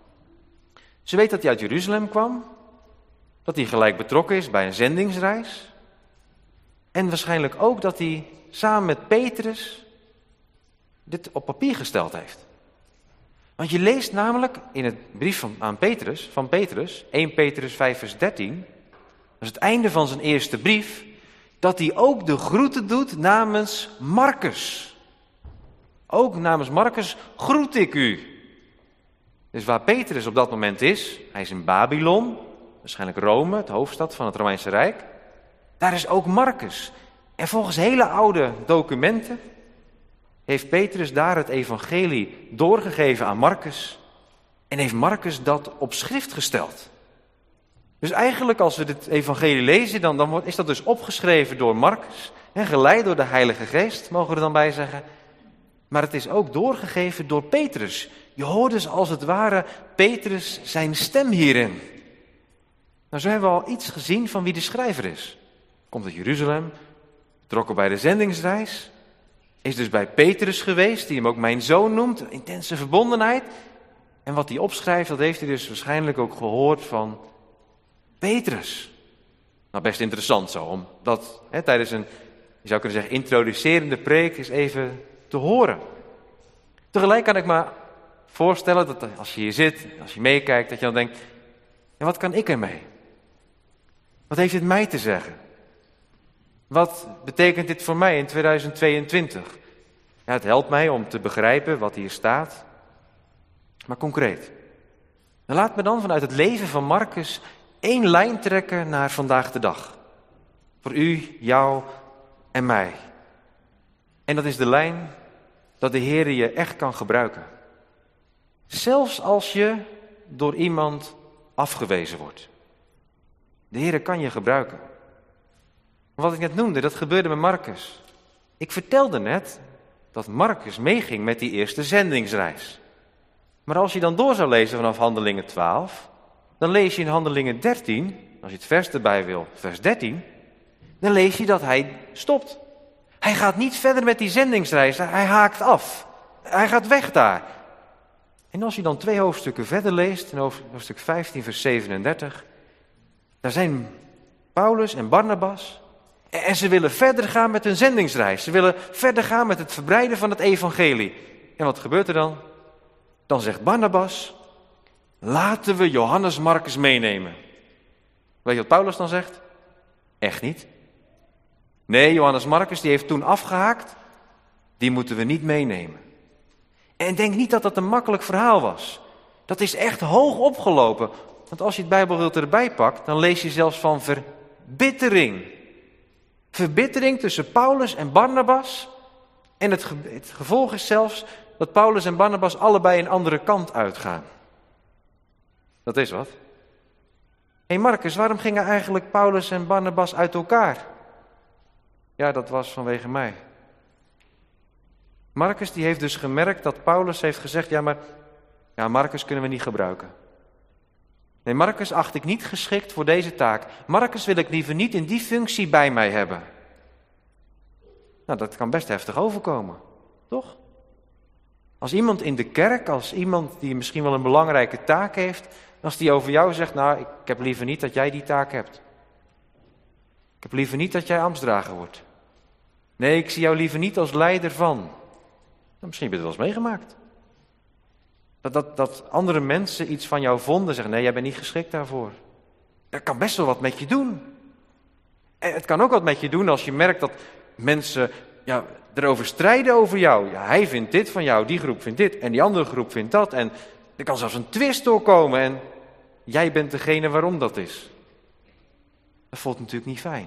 Ze weet dat hij uit Jeruzalem kwam. Dat hij gelijk betrokken is bij een zendingsreis. En waarschijnlijk ook dat hij samen met Petrus dit op papier gesteld heeft. Want je leest namelijk in het brief van Petrus, 1 Petrus 5 vers 13, dat is het einde van zijn eerste brief, dat hij ook de groeten doet namens Marcus. Ook namens Marcus groet ik u. Dus waar Petrus op dat moment is, hij is in Babylon, waarschijnlijk Rome, het hoofdstad van het Romeinse Rijk. Daar is ook Marcus. En volgens hele oude documenten heeft Petrus daar het evangelie doorgegeven aan Marcus. En heeft Marcus dat op schrift gesteld. Dus eigenlijk als we dit evangelie lezen, dan is dat dus opgeschreven door Marcus. En geleid door de Heilige Geest, mogen we er dan bij zeggen. Maar het is ook doorgegeven door Petrus. Je hoort dus als het ware Petrus zijn stem hierin. Nou, zo hebben we al iets gezien van wie de schrijver is. Komt uit Jeruzalem, betrokken bij de zendingsreis. Is dus bij Petrus geweest, die hem ook mijn zoon noemt, intense verbondenheid. En wat hij opschrijft, dat heeft hij dus waarschijnlijk ook gehoord van Petrus. Nou, best interessant zo, om dat tijdens een, je zou kunnen zeggen, introducerende preek eens even te horen. Tegelijk kan ik me voorstellen dat als je hier zit, als je meekijkt, dat je dan denkt, ja, wat kan ik ermee? Wat heeft dit mij te zeggen? Wat betekent dit voor mij in 2022? Ja, het helpt mij om te begrijpen wat hier staat. Maar concreet. Laat me dan vanuit het leven van Marcus 1 lijn trekken naar vandaag de dag. Voor u, jou en mij. En dat is de lijn dat de Heer je echt kan gebruiken. Zelfs als je door iemand afgewezen wordt. De Heer kan je gebruiken. Wat ik net noemde, dat gebeurde met Marcus. Ik vertelde net dat Marcus meeging met die eerste zendingsreis. Maar als je dan door zou lezen vanaf Handelingen 12, dan lees je in Handelingen 13, als je het vers erbij wil, vers 13, dan lees je dat hij stopt. Hij gaat niet verder met die zendingsreis, hij haakt af. Hij gaat weg daar. En als je dan 2 hoofdstukken verder leest, in hoofdstuk 15, vers 37, daar zijn Paulus en Barnabas. En ze willen verder gaan met hun zendingsreis. Ze willen verder gaan met het verbreiden van het evangelie. En wat gebeurt er dan? Dan zegt Barnabas, laten we Johannes Marcus meenemen. Weet je wat Paulus dan zegt? Echt niet. Nee, Johannes Marcus die heeft toen afgehaakt. Die moeten we niet meenemen. En denk niet dat dat een makkelijk verhaal was. Dat is echt hoog opgelopen. Want als je het Bijbelbeeld erbij pakt, dan lees je zelfs van verbittering. Verbittering tussen Paulus en Barnabas. En het gevolg is zelfs dat Paulus en Barnabas allebei een andere kant uitgaan. Dat is wat. Hé Marcus, waarom gingen eigenlijk Paulus en Barnabas uit elkaar? Ja, dat was vanwege mij. Marcus die heeft dus gemerkt dat Paulus heeft gezegd, ja maar Marcus kunnen we niet gebruiken. Nee, Marcus acht ik niet geschikt voor deze taak. Marcus wil ik liever niet in die functie bij mij hebben. Nou, dat kan best heftig overkomen, toch? Als iemand in de kerk, als iemand die misschien wel een belangrijke taak heeft, als die over jou zegt, nou, ik heb liever niet dat jij die taak hebt. Ik heb liever niet dat jij ambtsdrager wordt. Nee, ik zie jou liever niet als leider van. Nou, misschien heb je het wel eens meegemaakt. Dat andere mensen iets van jou vonden, zeggen, nee, jij bent niet geschikt daarvoor. Dat kan best wel wat met je doen. En het kan ook wat met je doen als je merkt dat mensen erover strijden over jou. Ja, hij vindt dit van jou, die groep vindt dit en die andere groep vindt dat. En er kan zelfs een twist doorkomen en jij bent degene waarom dat is. Dat voelt natuurlijk niet fijn.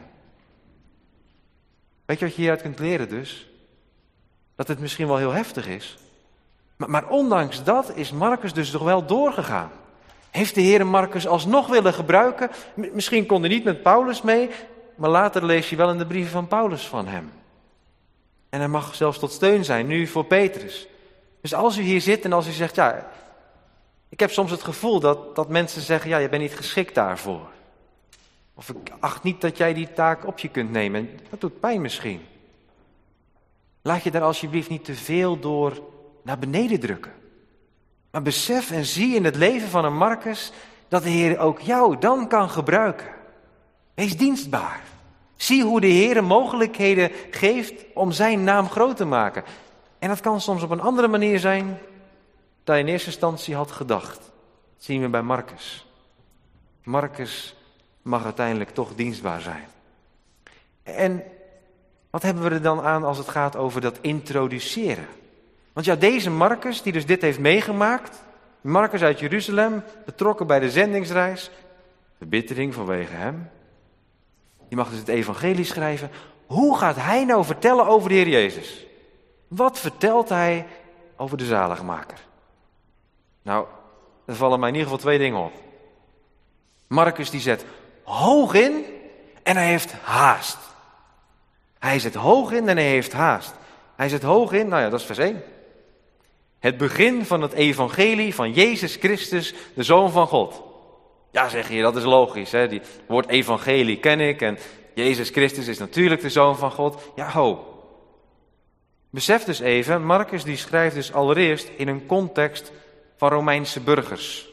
Weet je wat je hieruit kunt leren dus? Dat het misschien wel heel heftig is. Maar ondanks dat is Marcus dus toch wel doorgegaan. Heeft de Heer Marcus alsnog willen gebruiken? Misschien kon hij niet met Paulus mee, maar later lees je wel in de brieven van Paulus van hem. En hij mag zelfs tot steun zijn, nu voor Petrus. Dus als u hier zit en als u zegt, ja, ik heb soms het gevoel dat mensen zeggen, ja, je bent niet geschikt daarvoor. Of ik acht niet dat jij die taak op je kunt nemen. Dat doet pijn misschien. Laat je daar alsjeblieft niet te veel door naar beneden drukken. Maar besef en zie in het leven van een Marcus dat de Heer ook jou dan kan gebruiken. Wees dienstbaar. Zie hoe de Heer mogelijkheden geeft om zijn naam groot te maken. En dat kan soms op een andere manier zijn dan je in eerste instantie had gedacht. Dat zien we bij Marcus. Marcus mag uiteindelijk toch dienstbaar zijn. En wat hebben we er dan aan als het gaat over dat introduceren? Want ja, deze Marcus, die dus dit heeft meegemaakt, Marcus uit Jeruzalem, betrokken bij de zendingsreis, verbittering vanwege hem, die mag dus het evangelie schrijven. Hoe gaat hij nou vertellen over de Heer Jezus? Wat vertelt hij over de zaligmaker? Nou, er vallen mij in ieder geval 2 dingen op. Marcus die zet hoog in en hij heeft haast. Hij zet hoog in en hij heeft haast. Hij zet hoog in, nou ja, dat is vers 1. Het begin van het evangelie van Jezus Christus, de Zoon van God. Ja, zeg je, dat is logisch. Hè? Die woord evangelie ken ik en Jezus Christus is natuurlijk de Zoon van God. Ja, ho. Besef dus even, Marcus die schrijft dus allereerst in een context van Romeinse burgers.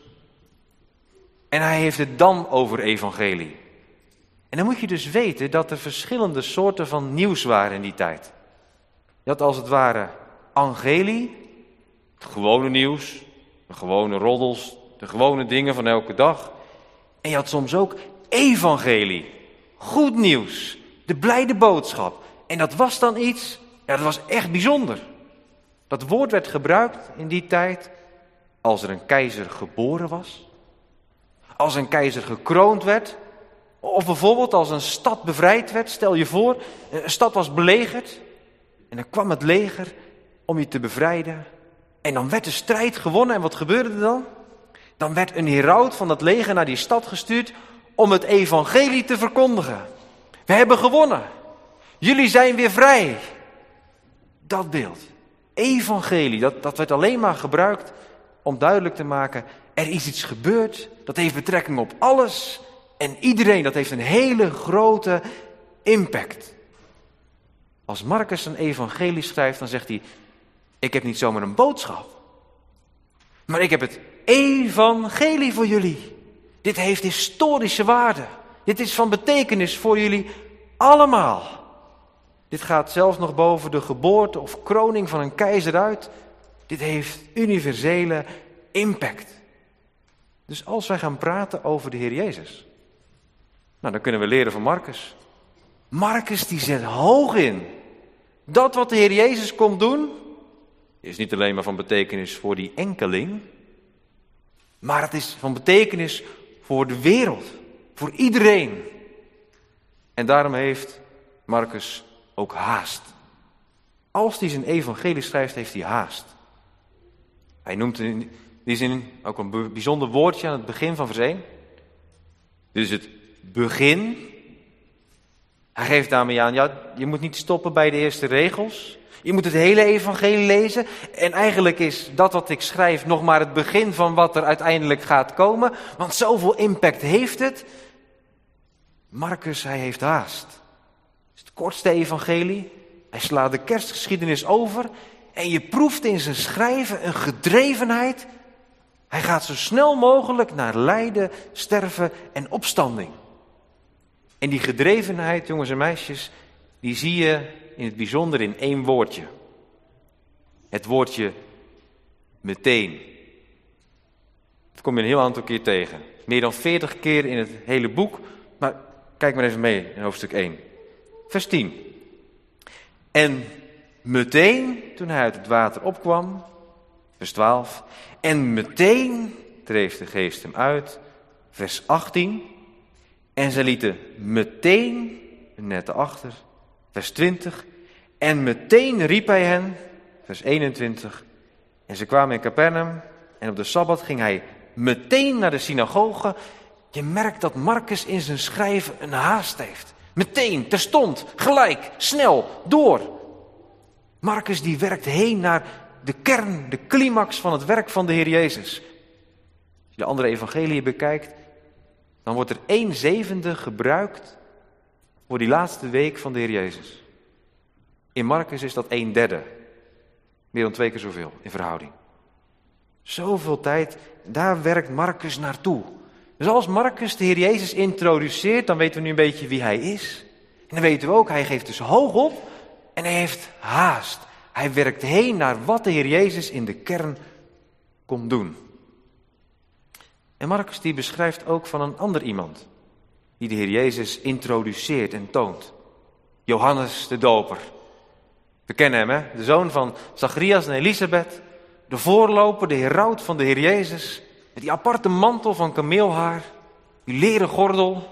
En hij heeft het dan over evangelie. En dan moet je dus weten dat er verschillende soorten van nieuws waren in die tijd. Je had als het ware angelie, het gewone nieuws, de gewone roddels, de gewone dingen van elke dag. En je had soms ook evangelie, goed nieuws, de blijde boodschap. En dat was dan iets, ja, dat was echt bijzonder. Dat woord werd gebruikt in die tijd als er een keizer geboren was, als een keizer gekroond werd, of bijvoorbeeld als een stad bevrijd werd. Stel je voor, een stad was belegerd en dan kwam het leger om je te bevrijden. En dan werd de strijd gewonnen en wat gebeurde er dan? Dan werd een heraut van dat leger naar die stad gestuurd om het evangelie te verkondigen. We hebben gewonnen. Jullie zijn weer vrij. Dat beeld. Evangelie, dat werd alleen maar gebruikt om duidelijk te maken, er is iets gebeurd, dat heeft betrekking op alles en iedereen. Dat heeft een hele grote impact. Als Marcus een evangelie schrijft, dan zegt hij, ik heb niet zomaar een boodschap, maar ik heb het evangelie voor jullie. Dit heeft historische waarde. Dit is van betekenis voor jullie allemaal. Dit gaat zelfs nog boven de geboorte of kroning van een keizer uit. Dit heeft universele impact. Dus als wij gaan praten over de Heer Jezus, nou, dan kunnen we leren van Marcus. Marcus die zet hoog in. Dat wat de Heer Jezus komt doen, is niet alleen maar van betekenis voor die enkeling, maar het is van betekenis voor de wereld, voor iedereen. En daarom heeft Marcus ook haast. Als hij zijn evangelie schrijft, heeft hij haast. Hij noemt in die zin ook een bijzonder woordje aan het begin van vers 1. Dit is het begin. Hij geeft daarmee aan, ja, je moet niet stoppen bij de eerste regels. Je moet het hele evangelie lezen. En eigenlijk is dat wat ik schrijf nog maar het begin van wat er uiteindelijk gaat komen. Want zoveel impact heeft het. Marcus, hij heeft haast. Het is het kortste evangelie. Hij slaat de kerstgeschiedenis over. En je proeft in zijn schrijven een gedrevenheid. Hij gaat zo snel mogelijk naar lijden, sterven en opstanding. En die gedrevenheid, jongens en meisjes, die zie je in het bijzonder in één woordje. Het woordje meteen. Dat kom je een heel aantal keer tegen. Meer dan 40 keer in het hele boek. Maar kijk maar even mee in hoofdstuk 1. Vers 10. En meteen, toen hij uit het water opkwam, vers 12. En meteen dreef de geest hem uit, vers 18. En ze lieten meteen een net achter, vers 20. En meteen riep hij hen, vers 21. En ze kwamen in Capernaum en op de Sabbat ging hij meteen naar de synagoge. Je merkt dat Marcus in zijn schrijven een haast heeft. Meteen, terstond, gelijk, snel, door. Marcus die werkt heen naar de kern, de climax van het werk van de Heer Jezus. Als je de andere evangeliën bekijkt, dan wordt er 1/7 gebruikt voor die laatste week van de Heer Jezus. In Marcus is dat 1/3. Meer dan 2 keer zoveel in verhouding. Zoveel tijd, daar werkt Marcus naartoe. Dus als Marcus de Heer Jezus introduceert, dan weten we nu een beetje wie hij is. En dan weten we ook, hij geeft dus hoog op en hij heeft haast. Hij werkt heen naar wat de Heer Jezus in de kern komt doen. En Marcus die beschrijft ook van een ander iemand die de Heer Jezus introduceert en toont. Johannes de Doper. We kennen hem, hè? De zoon van Zacharias en Elisabeth. De voorloper, de heraut van de Heer Jezus. Met die aparte mantel van kameelhaar. Die leren gordel.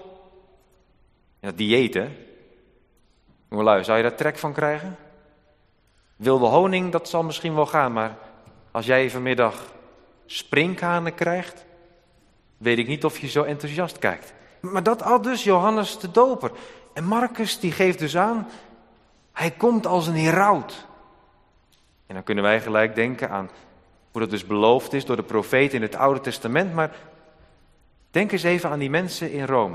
Ja, dieet, hè? Jongelui, zou je daar trek van krijgen? Wilde honing, dat zal misschien wel gaan, maar als jij vanmiddag sprinkhanen krijgt, weet ik niet of je zo enthousiast kijkt. Maar dat had dus Johannes de Doper. En Marcus die geeft dus aan, hij komt als een heraut. En dan kunnen wij gelijk denken aan hoe dat dus beloofd is door de profeet in het Oude Testament. Maar denk eens even aan die mensen in Rome.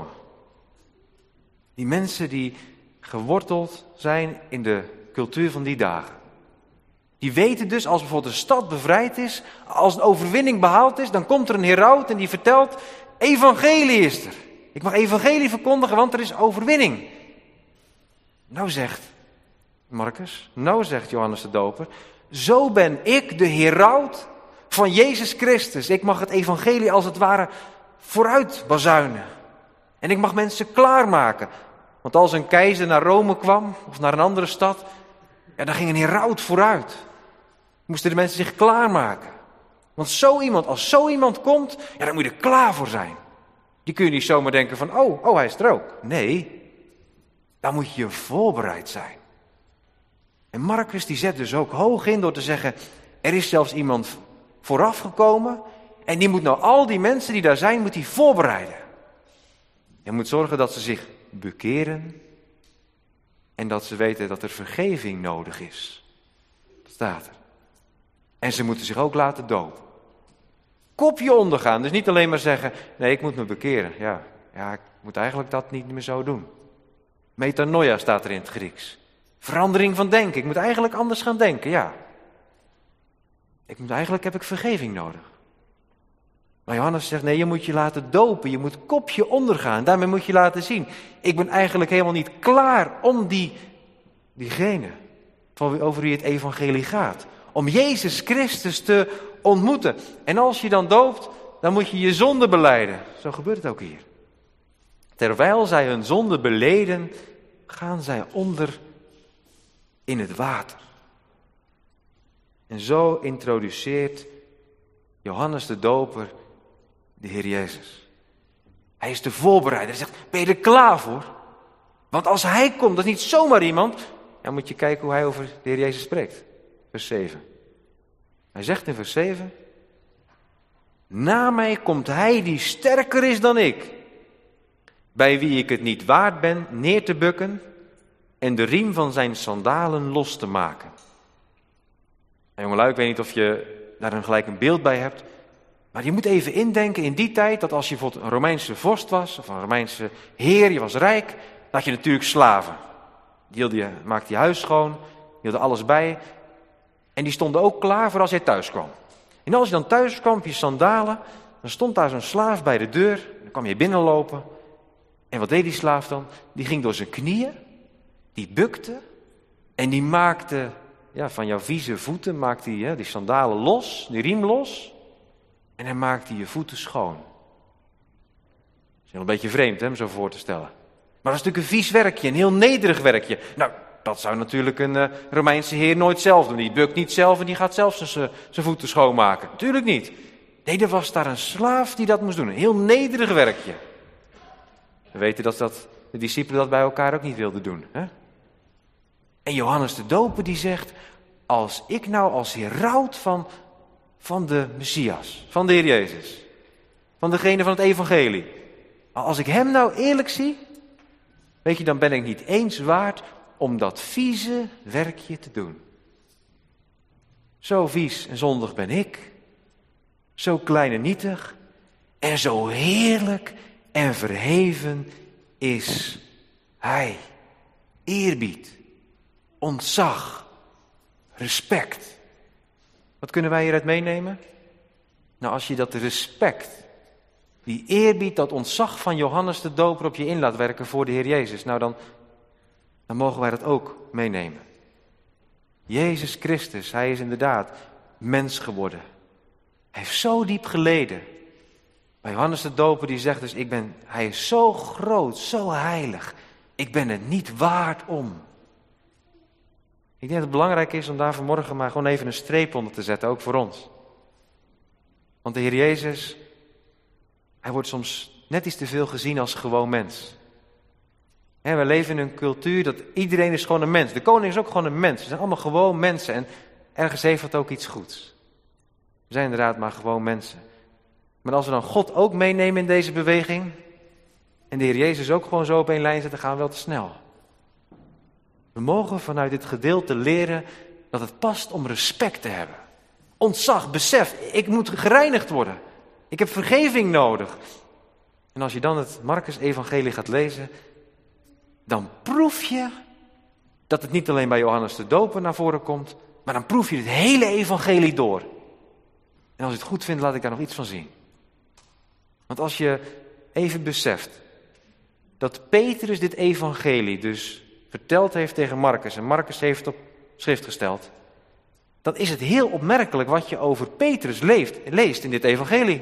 Die mensen die geworteld zijn in de cultuur van die dagen. Die weten dus, als bijvoorbeeld een stad bevrijd is, als een overwinning behaald is, dan komt er een heraut en die vertelt, evangelie is er. Ik mag evangelie verkondigen, want er is overwinning. Nou zegt Marcus, nou zegt Johannes de Doper, zo ben ik de heraut van Jezus Christus. Ik mag het evangelie als het ware vooruit bazuinen. En ik mag mensen klaarmaken. Want als een keizer naar Rome kwam, of naar een andere stad, ja, dan ging een heraut vooruit. Moesten de mensen zich klaarmaken. Want als zo iemand komt, ja, dan moet je er klaar voor zijn. Die kun je niet zomaar denken van, oh, hij is er ook. Nee, dan moet je voorbereid zijn. En Marcus die zet dus ook hoog in door te zeggen, er is zelfs iemand vooraf gekomen en die moet nou al die mensen die daar zijn, moet die voorbereiden. Je moet zorgen dat ze zich bekeren en dat ze weten dat er vergeving nodig is. Dat staat er. En ze moeten zich ook laten dopen. Kopje ondergaan, dus niet alleen maar zeggen, nee, ik moet me bekeren. Ja, ik moet eigenlijk dat niet meer zo doen. Metanoia staat er in het Grieks. Verandering van denken, ik moet eigenlijk anders gaan denken, ja. Eigenlijk heb ik vergeving nodig. Maar Johannes zegt, nee, je moet je laten dopen, je moet kopje ondergaan. Daarmee moet je laten zien, ik ben eigenlijk helemaal niet klaar om diegene over wie het evangelie gaat. Om Jezus Christus te ontmoeten. En als je dan doopt, dan moet je je zonde belijden. Zo gebeurt het ook hier. Terwijl zij hun zonde beleden, gaan zij onder in het water. En zo introduceert Johannes de Doper de Heer Jezus. Hij is de voorbereider. Hij zegt, ben je er klaar voor? Want als hij komt, dat is niet zomaar iemand. Dan moet je kijken hoe hij over de Heer Jezus spreekt. Vers 7. Hij zegt in vers 7. Na mij komt hij die sterker is dan ik. Bij wie ik het niet waard ben neer te bukken en de riem van zijn sandalen los te maken. En jongelui, ik weet niet of je daar gelijk een beeld bij hebt. Maar je moet even indenken in die tijd dat als je bijvoorbeeld een Romeinse vorst was, of een Romeinse heer, je was rijk, dan had je natuurlijk slaven. Die maakte je huis schoon, die hielden alles bij. En die stonden ook klaar voor als jij thuis kwam. En als je dan thuis kwam op je sandalen, dan stond daar zo'n slaaf bij de deur. Dan kwam je binnenlopen. En wat deed die slaaf dan? Die ging door zijn knieën, die bukte en die maakte van jouw vieze voeten, maakte hij die sandalen los, die riem los. En hij maakte je voeten schoon. Dat is heel een beetje vreemd om zo voor te stellen. Maar dat is natuurlijk een vies werkje, een heel nederig werkje. Nou, dat zou natuurlijk een Romeinse heer nooit zelf doen. Die bukt niet zelf en die gaat zelf zijn voeten schoonmaken. Natuurlijk niet. Nee, er was daar een slaaf die dat moest doen. Een heel nederig werkje. We weten dat de discipelen dat bij elkaar ook niet wilden doen. Hè? En Johannes de Doper die zegt, als ik nou als heraut van de Messias, van de Heer Jezus, van degene van het evangelie, als ik hem nou eerlijk zie, weet je, dan ben ik niet eens waard om dat vieze werkje te doen. Zo vies en zondig ben ik, zo klein en nietig en zo heerlijk en verheven is hij. Eerbied, ontzag, respect. Wat kunnen wij hieruit meenemen? Nou, als je dat respect, die eerbied, dat ontzag van Johannes de Doper op je in laat werken voor de Heer Jezus, nou dan mogen wij dat ook meenemen. Jezus Christus, hij is inderdaad mens geworden. Hij heeft zo diep geleden. Maar Johannes de Doper die zegt dus, hij is zo groot, zo heilig. Ik ben het niet waard om. Ik denk dat het belangrijk is om daar vanmorgen maar gewoon even een streep onder te zetten, ook voor ons. Want de Heer Jezus, hij wordt soms net iets te veel gezien als gewoon mens. We leven in een cultuur dat iedereen is gewoon een mens. De koning is ook gewoon een mens. We zijn allemaal gewoon mensen en ergens heeft dat ook iets goeds. We zijn inderdaad maar gewoon mensen. Maar als we dan God ook meenemen in deze beweging en de Heer Jezus ook gewoon zo op één lijn zetten, gaan we wel te snel. We mogen vanuit dit gedeelte leren dat het past om respect te hebben. Ontzag, besef, ik moet gereinigd worden. Ik heb vergeving nodig. En als je dan het Marcus-evangelie gaat lezen, dan proef je dat het niet alleen bij Johannes de Doper naar voren komt, Maar dan proef je het hele evangelie door. En als je het goed vindt, laat ik daar nog iets van zien. Want als je even beseft dat Petrus dit evangelie dus verteld heeft tegen Marcus en Marcus heeft op schrift gesteld, dan is het heel opmerkelijk wat je over Petrus leest in dit evangelie.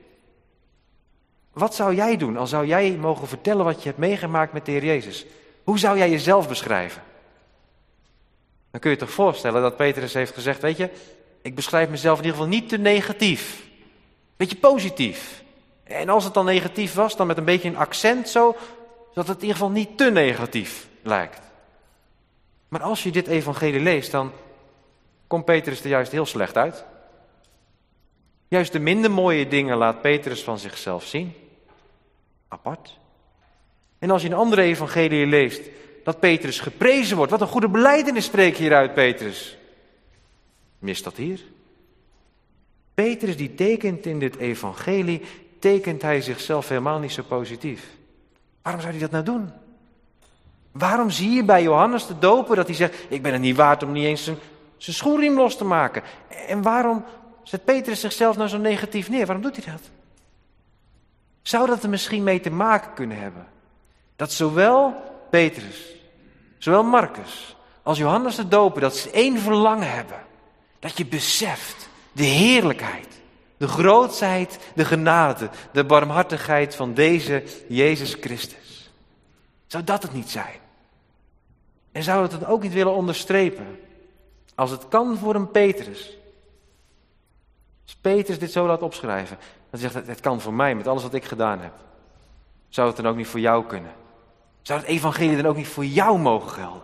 Wat zou jij doen als zou jij mogen vertellen wat je hebt meegemaakt met de Heer Jezus? Hoe zou jij jezelf beschrijven? Dan kun je je toch voorstellen dat Petrus heeft gezegd, weet je, ik beschrijf mezelf in ieder geval niet te negatief. Beetje positief. En als het dan negatief was, dan met een beetje een accent zo, zodat het in ieder geval niet te negatief lijkt. Maar als je dit evangelie leest, dan komt Petrus er juist heel slecht uit. Juist de minder mooie dingen laat Petrus van zichzelf zien. Apart. En als je een andere evangelie leest, dat Petrus geprezen wordt. Wat een goede belijdenis spreek je hieruit, Petrus. Mist dat hier? Petrus die tekent in dit evangelie, tekent hij zichzelf helemaal niet zo positief. Waarom zou hij dat nou doen? Waarom zie je bij Johannes de Doper dat hij zegt, ik ben het niet waard om niet eens zijn schoenriem los te maken. En waarom zet Petrus zichzelf nou zo negatief neer? Waarom doet hij dat? Zou dat er misschien mee te maken kunnen hebben? Dat zowel Petrus, zowel Marcus als Johannes de Doper, dat ze één verlangen hebben. Dat je beseft de heerlijkheid, de grootsheid, de genade, de barmhartigheid van deze Jezus Christus. Zou dat het niet zijn? En zou het dan ook niet willen onderstrepen? Als het kan voor een Petrus. Als Petrus dit zo laat opschrijven. Dan zegt hij, het kan voor mij met alles wat ik gedaan heb. Zou het dan ook niet voor jou kunnen? Zou het evangelie dan ook niet voor jou mogen gelden?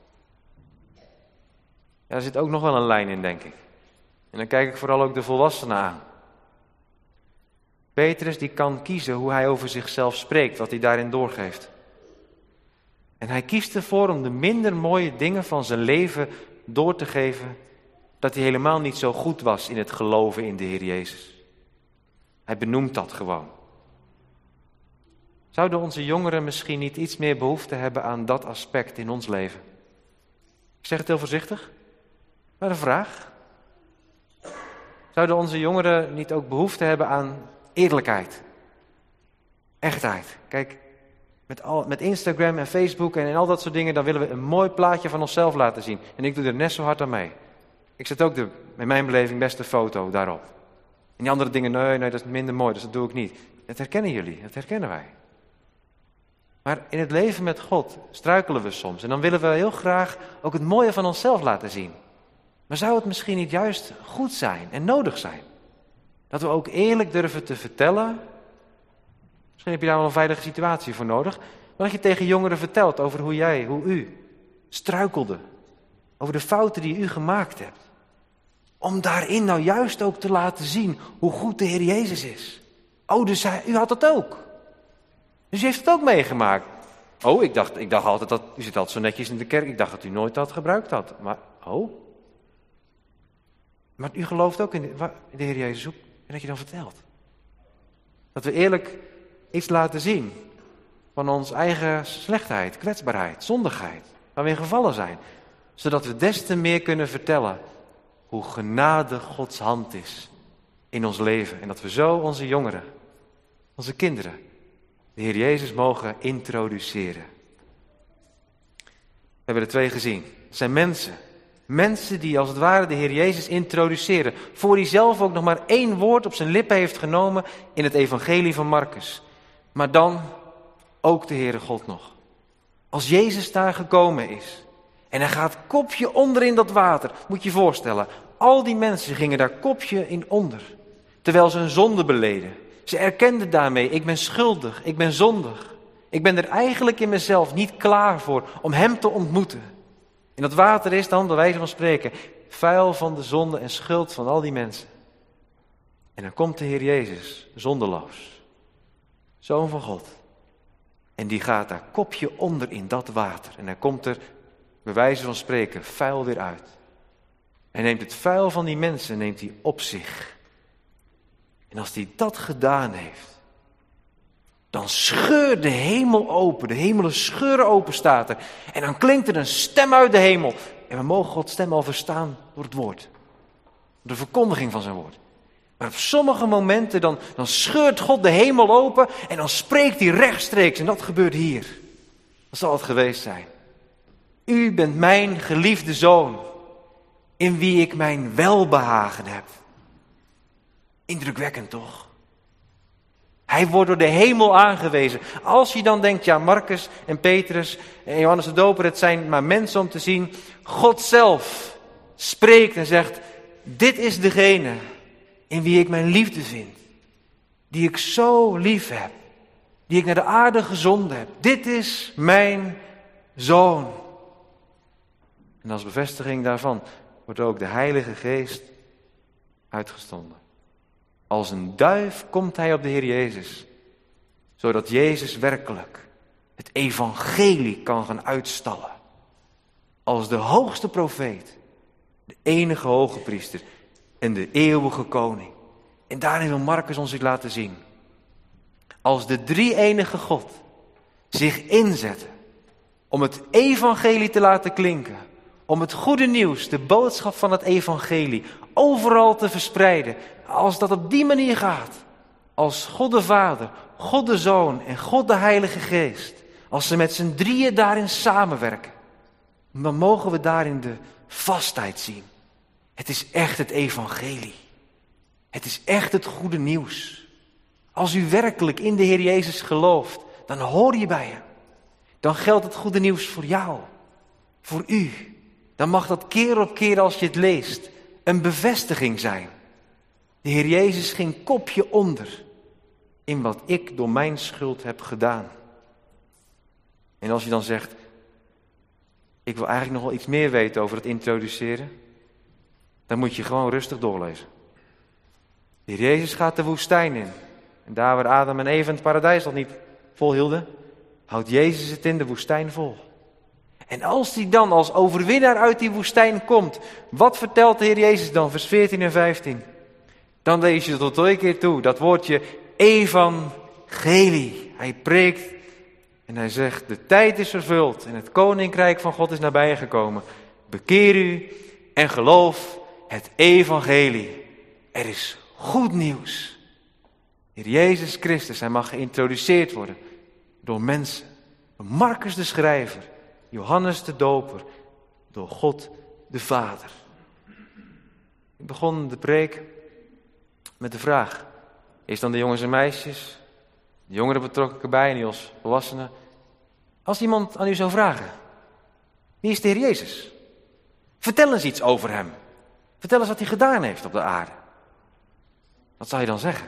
Ja, er zit ook nog wel een lijn in, denk ik. En dan kijk ik vooral ook de volwassenen aan. Petrus die kan kiezen hoe hij over zichzelf spreekt, wat hij daarin doorgeeft. En hij kiest ervoor om de minder mooie dingen van zijn leven door te geven, dat hij helemaal niet zo goed was in het geloven in de Heer Jezus. Hij benoemt dat gewoon. Zouden onze jongeren misschien niet iets meer behoefte hebben aan dat aspect in ons leven? Ik zeg het heel voorzichtig, maar een vraag. Zouden onze jongeren niet ook behoefte hebben aan eerlijkheid? Echtheid. Kijk, met Instagram en Facebook en al dat soort dingen, dan willen we een mooi plaatje van onszelf laten zien. En ik doe er net zo hard aan mee. Ik zet ook in mijn beleving beste foto daarop. En die andere dingen, nee, dat is minder mooi, dus dat doe ik niet. Dat herkennen jullie, dat herkennen wij. Maar in het leven met God struikelen we soms. En dan willen we heel graag ook het mooie van onszelf laten zien. Maar zou het misschien niet juist goed zijn en nodig zijn? Dat we ook eerlijk durven te vertellen. Misschien heb je daar wel een veilige situatie voor nodig. Maar dat je tegen jongeren vertelt over hoe u struikelde. Over de fouten die u gemaakt hebt. Om daarin nou juist ook te laten zien hoe goed de Heer Jezus is. Oh, dus u had dat ook. Dus u heeft het ook meegemaakt. Oh, ik dacht altijd dat u zit altijd zo netjes in de kerk. Ik dacht dat u nooit dat gebruikt had. Maar u gelooft ook in de Heer Jezus en dat je dan vertelt. Dat we eerlijk iets laten zien van onze eigen slechtheid, kwetsbaarheid, zondigheid, waar we in gevallen zijn. Zodat we des te meer kunnen vertellen hoe genadig Gods hand is in ons leven. En dat we zo onze jongeren, onze kinderen, de Heer Jezus mogen introduceren. We hebben er 2 gezien. Het zijn mensen. Mensen die als het ware de Heer Jezus introduceren. Voor hij zelf ook nog maar 1 woord op zijn lippen heeft genomen in het evangelie van Marcus. Maar dan ook de Heere God nog. Als Jezus daar gekomen is en hij gaat kopje onder in dat water. Moet je je voorstellen, al die mensen gingen daar kopje in onder. Terwijl ze hun zonde beleden. Ze erkenden daarmee, ik ben schuldig, ik ben zondig. Ik ben er eigenlijk in mezelf niet klaar voor om hem te ontmoeten. En dat water is dan, bij wijze van spreken, vuil van de zonde en schuld van al die mensen. En dan komt de Heer Jezus, zondeloos, Zoon van God. En die gaat daar kopje onder in dat water. En hij komt er, bij wijze van spreken, vuil weer uit. Hij neemt het vuil van die mensen, neemt hij op zich. En als hij dat gedaan heeft, dan scheurt de hemel open. De hemelen scheuren open, staat er. En dan klinkt er een stem uit de hemel. En we mogen Gods stem al verstaan door het woord. De verkondiging van zijn woord. Maar op sommige momenten dan scheurt God de hemel open en dan spreekt hij rechtstreeks. En dat gebeurt hier. Dat zal het geweest zijn. U bent mijn geliefde zoon, in wie ik mijn welbehagen heb. Indrukwekkend toch? Hij wordt door de hemel aangewezen. Als je dan denkt, ja, Marcus en Petrus en Johannes de Doper, het zijn maar mensen om te zien. God zelf spreekt en zegt, dit is degene in wie ik mijn liefde vind. Die ik zo lief heb. Die ik naar de aarde gezonden heb. Dit is mijn zoon. En als bevestiging daarvan wordt ook de Heilige Geest uitgestonden. Als een duif komt hij op de Heer Jezus. Zodat Jezus werkelijk het evangelie kan gaan uitstallen. Als de hoogste profeet. De enige hoge priester. En de eeuwige koning. En daarin wil Marcus ons iets laten zien. Als de drie-enige God zich inzette om het evangelie te laten klinken. Om het goede nieuws, de boodschap van het evangelie, overal te verspreiden. Als dat op die manier gaat. Als God de Vader, God de Zoon en God de Heilige Geest. Als ze met z'n drieën daarin samenwerken. Dan mogen we daarin de vastheid zien. Het is echt het evangelie. Het is echt het goede nieuws. Als u werkelijk in de Heer Jezus gelooft, dan hoor je bij hem. Dan geldt het goede nieuws voor jou. Voor u. Dan mag dat keer op keer als je het leest een bevestiging zijn. De Heer Jezus ging kopje onder in wat ik door mijn schuld heb gedaan. En als je dan zegt, ik wil eigenlijk nog wel iets meer weten over het introduceren, dan moet je gewoon rustig doorlezen. De Heer Jezus gaat de woestijn in. En daar waar Adam en Eva het paradijs nog niet volhielden, houdt Jezus het in de woestijn vol. En als hij dan als overwinnaar uit die woestijn komt, wat vertelt de Heer Jezus dan? Vers 14 en 15. Dan lees je tot 2 keer toe, dat woordje evangelie. Hij preekt en hij zegt, de tijd is vervuld en het koninkrijk van God is nabijgekomen. Bekeer u en geloof het evangelie. Er is goed nieuws. Heer Jezus Christus, hij mag geïntroduceerd worden door mensen. Door Marcus de schrijver, Johannes de Doper, door God de Vader. Ik begon de preek met de vraag, is dan de jongens en meisjes, de jongeren betrokken erbij en die als volwassenen. Als iemand aan u zou vragen, wie is de Heer Jezus? Vertel eens iets over hem. Vertel eens wat hij gedaan heeft op de aarde. Wat zou je dan zeggen?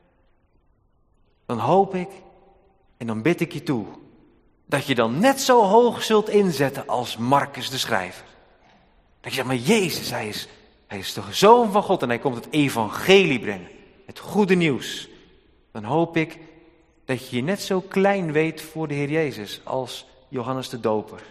Dan hoop ik en dan bid ik je toe dat je dan net zo hoog zult inzetten als Marcus de schrijver. Dat je zegt, maar Jezus, hij is de Zoon van God en hij komt het evangelie brengen. Het goede nieuws. Dan hoop ik dat je je net zo klein weet voor de Heer Jezus als Johannes de Doper.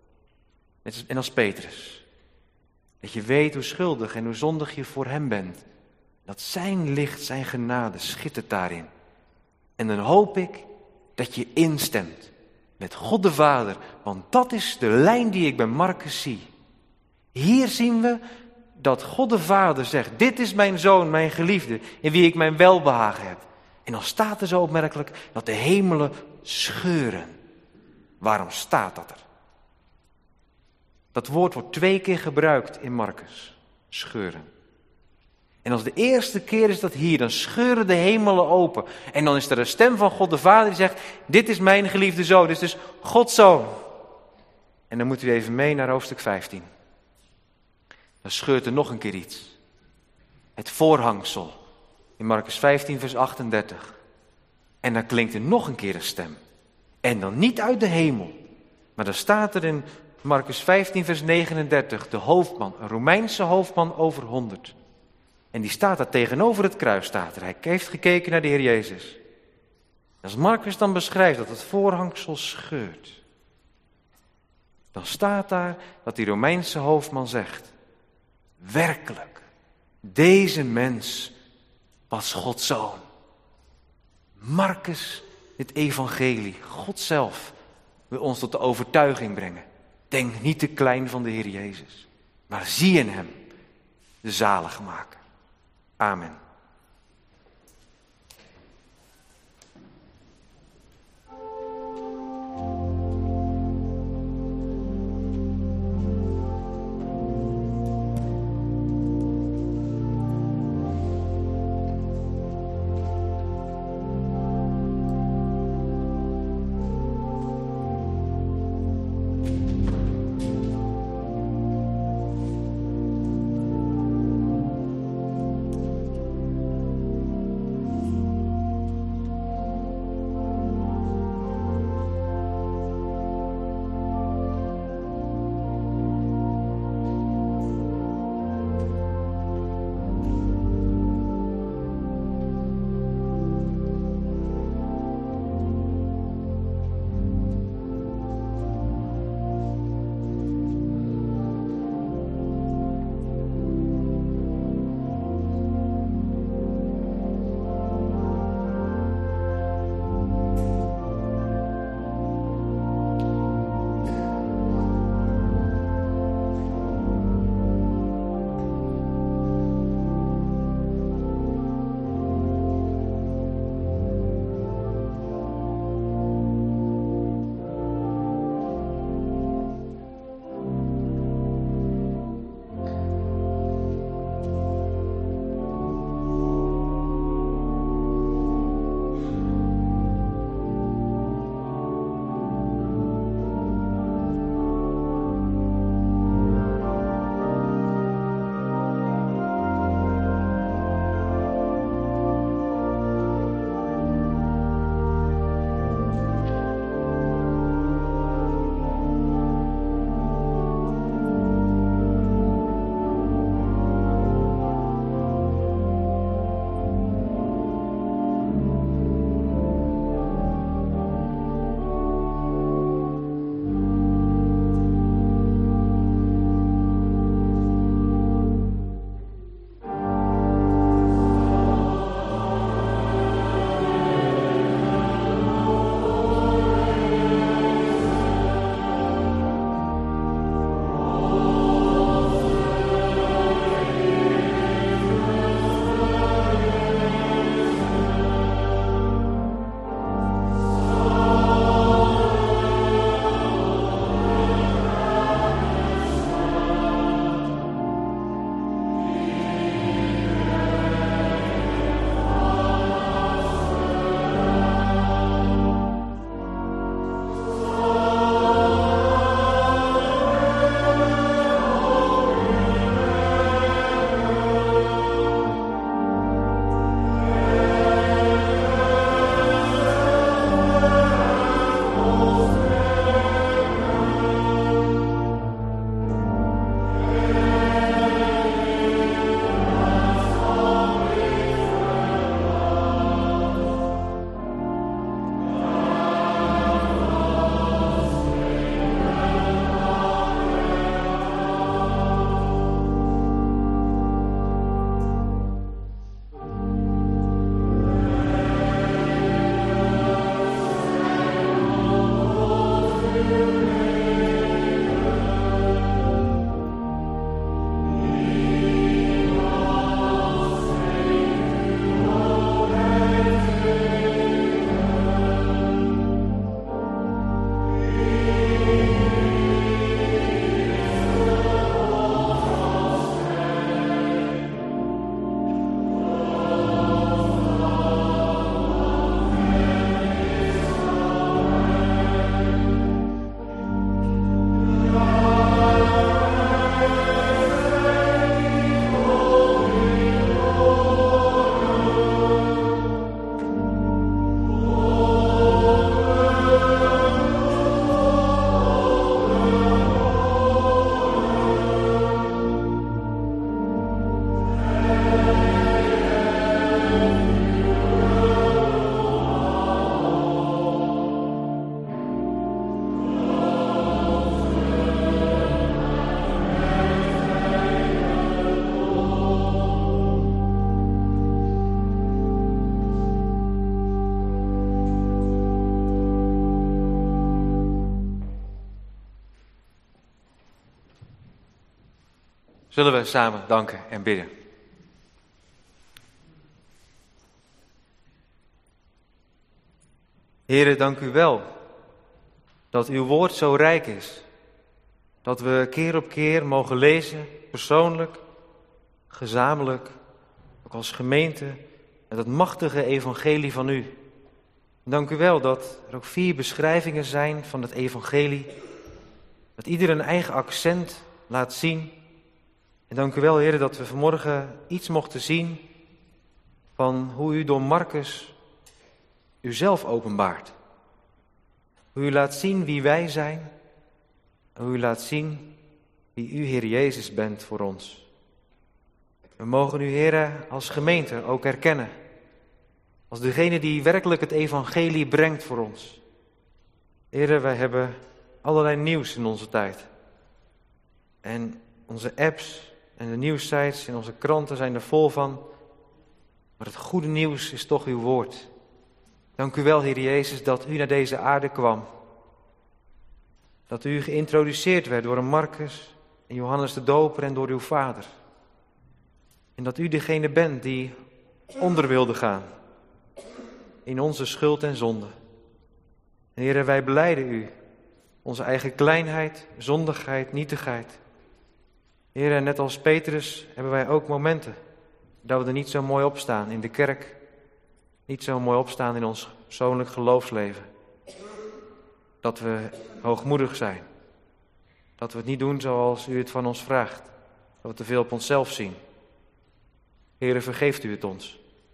En als Petrus. Dat je weet hoe schuldig en hoe zondig je voor hem bent. Dat zijn licht, zijn genade schittert daarin. En dan hoop ik dat je instemt met God de Vader. Want dat is de lijn die ik bij Marcus zie. Hier zien we dat God de Vader zegt, dit is mijn zoon, mijn geliefde, in wie ik mijn welbehagen heb. En dan staat er zo opmerkelijk dat de hemelen scheuren. Waarom staat dat er? Dat woord wordt 2 keer gebruikt in Marcus. Scheuren. En als de eerste keer is dat hier, dan scheuren de hemelen open. En dan is er een stem van God de Vader die zegt, dit is mijn geliefde zoon. Dit is dus Gods zoon. En dan moeten we even mee naar hoofdstuk 15. Dan scheurt er nog een keer iets. Het voorhangsel. In Marcus 15 vers 38. En dan klinkt er nog een keer een stem. En dan niet uit de hemel. Maar dan staat er in Marcus 15 vers 39. De hoofdman, een Romeinse hoofdman over 100. En die staat daar tegenover het kruis, staat er. Hij heeft gekeken naar de Heer Jezus. Als Marcus dan beschrijft dat het voorhangsel scheurt. Dan staat daar dat die Romeinse hoofdman zegt. Werkelijk, deze mens was Gods zoon. Marcus, het evangelie, God zelf, wil ons tot de overtuiging brengen. Denk niet te klein van de Heer Jezus, maar zie in hem de zaligmaker. Amen. Zullen we samen danken en bidden. Heere, dank u wel dat uw woord zo rijk is. Dat we keer op keer mogen lezen, persoonlijk, gezamenlijk, ook als gemeente, met het machtige evangelie van u. Dank u wel dat er ook 4 beschrijvingen zijn van het evangelie, dat ieder een eigen accent laat zien. En dank u wel, Heer, dat we vanmorgen iets mochten zien van hoe u door Marcus uzelf openbaart. Hoe u laat zien wie wij zijn en hoe u laat zien wie u, Heer Jezus, bent voor ons. We mogen u, Heer, als gemeente ook erkennen als degene die werkelijk het evangelie brengt voor ons. Heer, wij hebben allerlei nieuws in onze tijd. En onze apps en de nieuwssites en onze kranten zijn er vol van. Maar het goede nieuws is toch uw woord. Dank u wel, Heer Jezus, dat u naar deze aarde kwam. Dat u geïntroduceerd werd door een Marcus en Johannes de Doper en door uw vader. En dat u degene bent die onder wilde gaan in onze schuld en zonde. En Heer, wij belijden u onze eigen kleinheid, zondigheid, nietigheid. Heer, net als Petrus hebben wij ook momenten dat we er niet zo mooi op staan in de kerk, niet zo mooi opstaan in ons persoonlijk geloofsleven. Dat we hoogmoedig zijn. Dat we het niet doen zoals u het van ons vraagt. Dat we te veel op onszelf zien. Heere, vergeeft u het ons.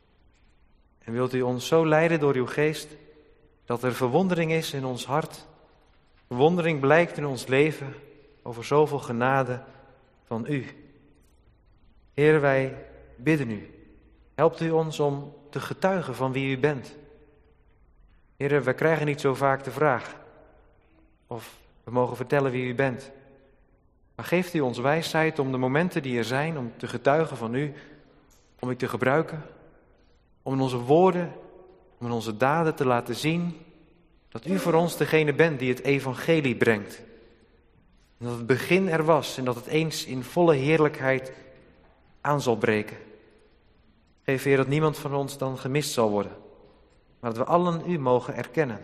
En wilt u ons zo leiden door uw geest, dat er verwondering is in ons hart. Verwondering blijkt in ons leven over zoveel genade van u. Heere, wij bidden u. Helpt u ons om te getuigen van wie u bent. Heere, wij krijgen niet zo vaak de vraag of we mogen vertellen wie u bent. Maar geeft u ons wijsheid om de momenten die er zijn, om te getuigen van u, om u te gebruiken, om in onze woorden, om in onze daden te laten zien dat u voor ons degene bent die het evangelie brengt. En dat het begin er was en dat het eens in volle heerlijkheid aan zal breken. Geef, Heer, dat niemand van ons dan gemist zal worden, maar dat we allen u mogen erkennen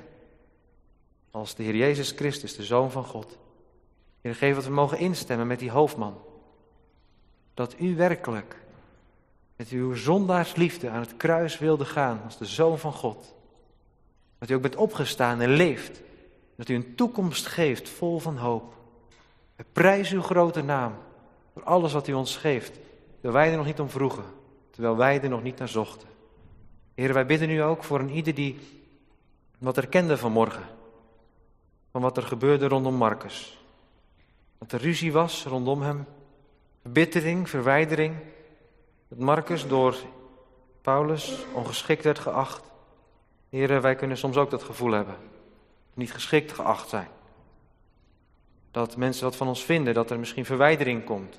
als de Heer Jezus Christus, de Zoon van God. Heer, geef dat we mogen instemmen met die hoofdman. Dat u werkelijk met uw zondaarsliefde aan het kruis wilde gaan als de Zoon van God. Dat u ook bent opgestaan en leeft. Dat u een toekomst geeft vol van hoop. We prijzen uw grote naam voor alles wat u ons geeft. Terwijl wij er nog niet om vroegen. Terwijl wij er nog niet naar zochten. Heer, wij bidden u ook voor een ieder die wat erkende vanmorgen. Van wat er gebeurde rondom Marcus. Dat er ruzie was rondom hem. Verbittering, verwijdering. Dat Marcus door Paulus ongeschikt werd geacht. Heer, wij kunnen soms ook dat gevoel hebben. Niet geschikt geacht zijn. Dat mensen wat van ons vinden, dat er misschien verwijdering komt.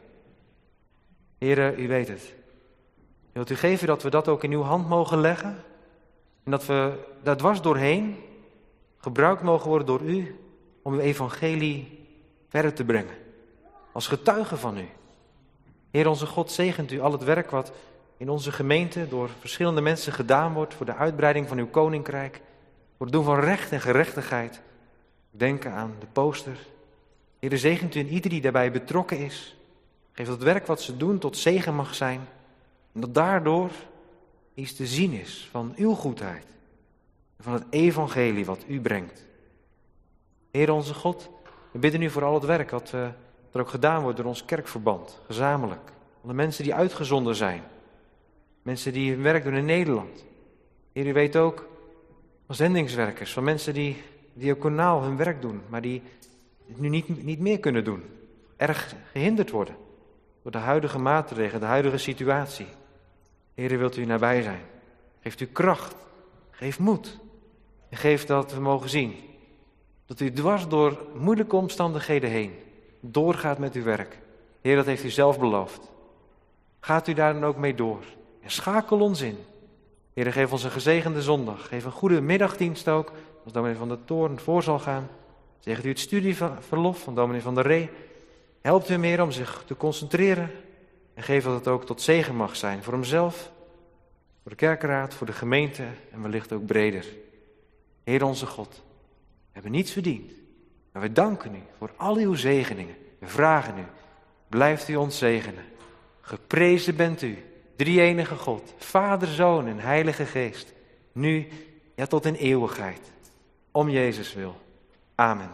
Heer, u weet het. Wilt u geven dat we dat ook in uw hand mogen leggen? En dat we daar dwars doorheen gebruikt mogen worden door u om uw evangelie verder te brengen. Als getuige van u. Heer, onze God, zegent u al het werk wat in onze gemeente door verschillende mensen gedaan wordt voor de uitbreiding van uw koninkrijk, voor het doen van recht en gerechtigheid. Denk aan de poster. Heer, zegent u in ieder die daarbij betrokken is. Geef dat het werk wat ze doen tot zegen mag zijn. En dat daardoor iets te zien is van uw goedheid. En van het evangelie wat u brengt. Heer, onze God, we bidden u voor al het werk wat er ook gedaan wordt door ons kerkverband, gezamenlijk. Van de mensen die uitgezonden zijn. Mensen die hun werk doen in Nederland. Heer, u weet ook van zendingswerkers, van mensen die diaconaal hun werk doen, maar die het nu niet meer kunnen doen. Erg gehinderd worden door de huidige maatregelen, de huidige situatie. Heer, wilt u nabij zijn. Geeft u kracht, geef moed. En geef dat we mogen zien dat u dwars door moeilijke omstandigheden heen doorgaat met uw werk. Heer, dat heeft u zelf beloofd. Gaat u daar dan ook mee door. En schakel ons in. Heer, geef ons een gezegende zondag. Geef een goede middagdienst ook. Als dominee van der Toorn voor zal gaan. Zegent u het studieverlof van dominee van der Ree. Helpt u hem, Heer, om zich te concentreren. En geef dat het ook tot zegen mag zijn voor hemzelf, voor de kerkenraad, voor de gemeente en wellicht ook breder. Heer onze God, we hebben niets verdiend. Maar we danken u voor al uw zegeningen. We vragen u, blijft u ons zegenen. Geprezen bent u, drie-enige God, Vader, Zoon en Heilige Geest. Nu, ja tot in eeuwigheid. Om Jezus wil. Amen.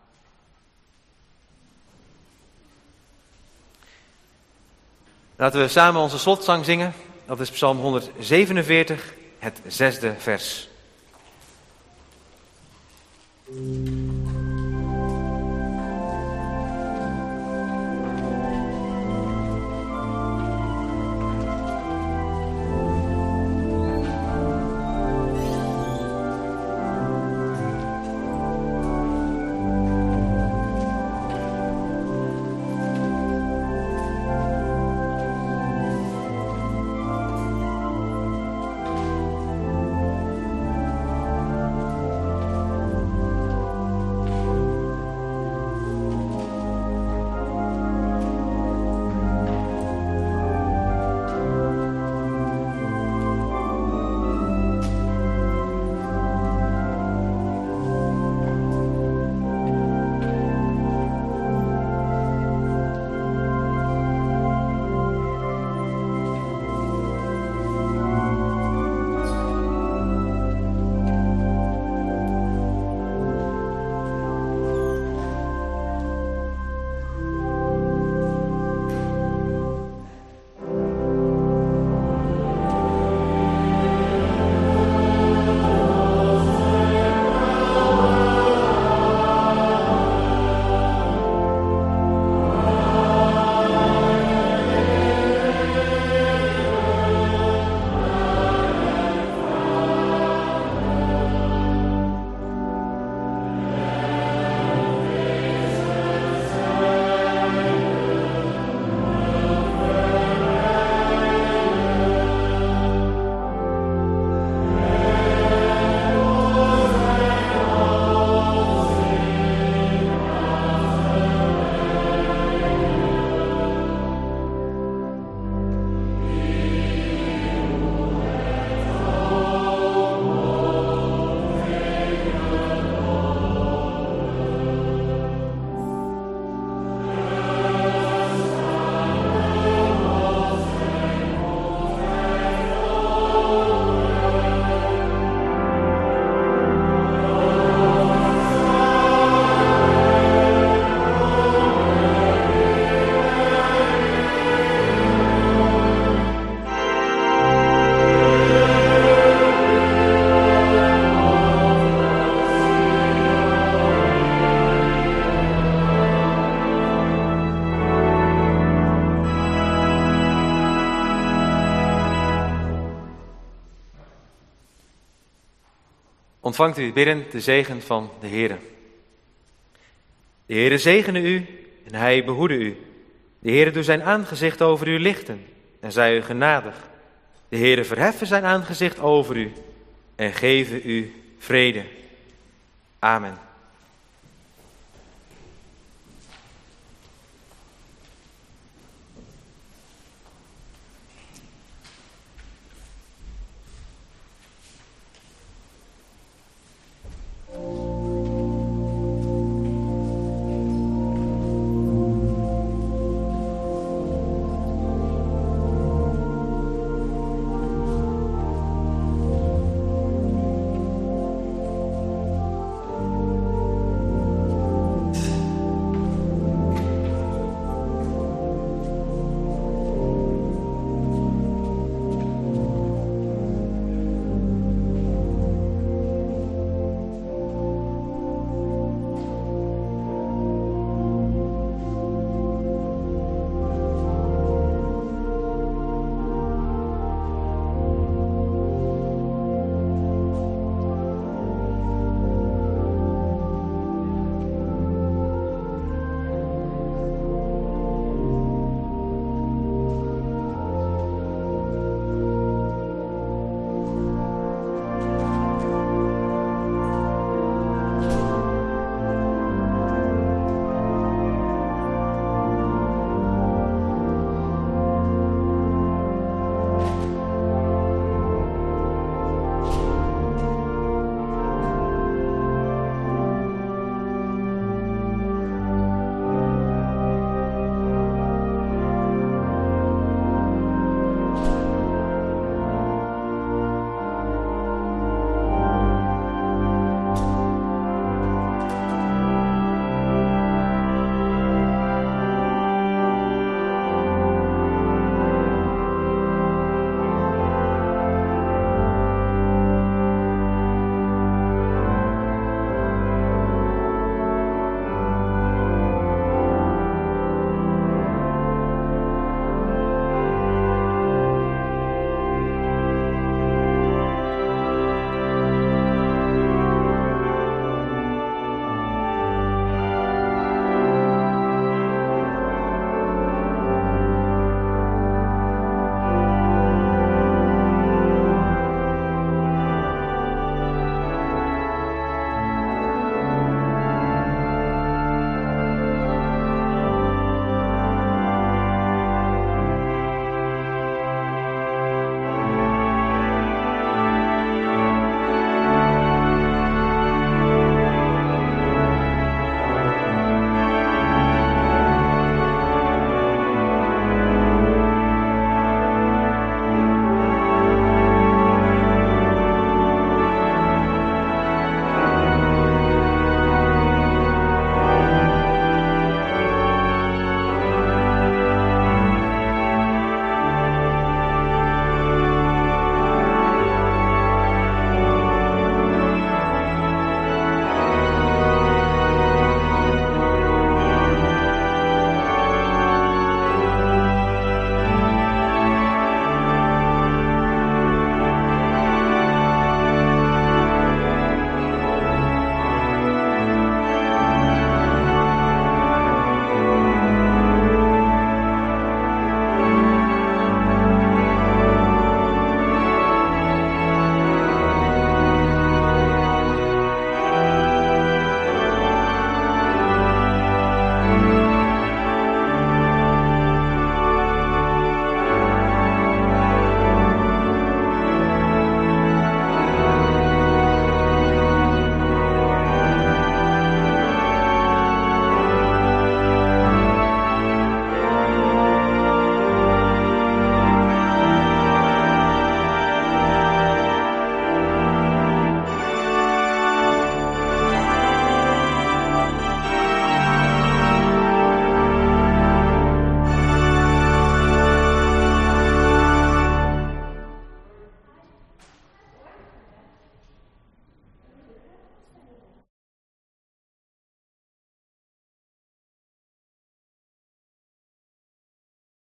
Laten we samen onze slotzang zingen. Dat is Psalm 147, het 6e vers. Ontvangt u biddend de zegen van de Heere. De Heere zegene u en hij behoede u. De Heere doe zijn aangezicht over u lichten en zij u genadig. De Heere verheffen zijn aangezicht over u en geven u vrede. Amen.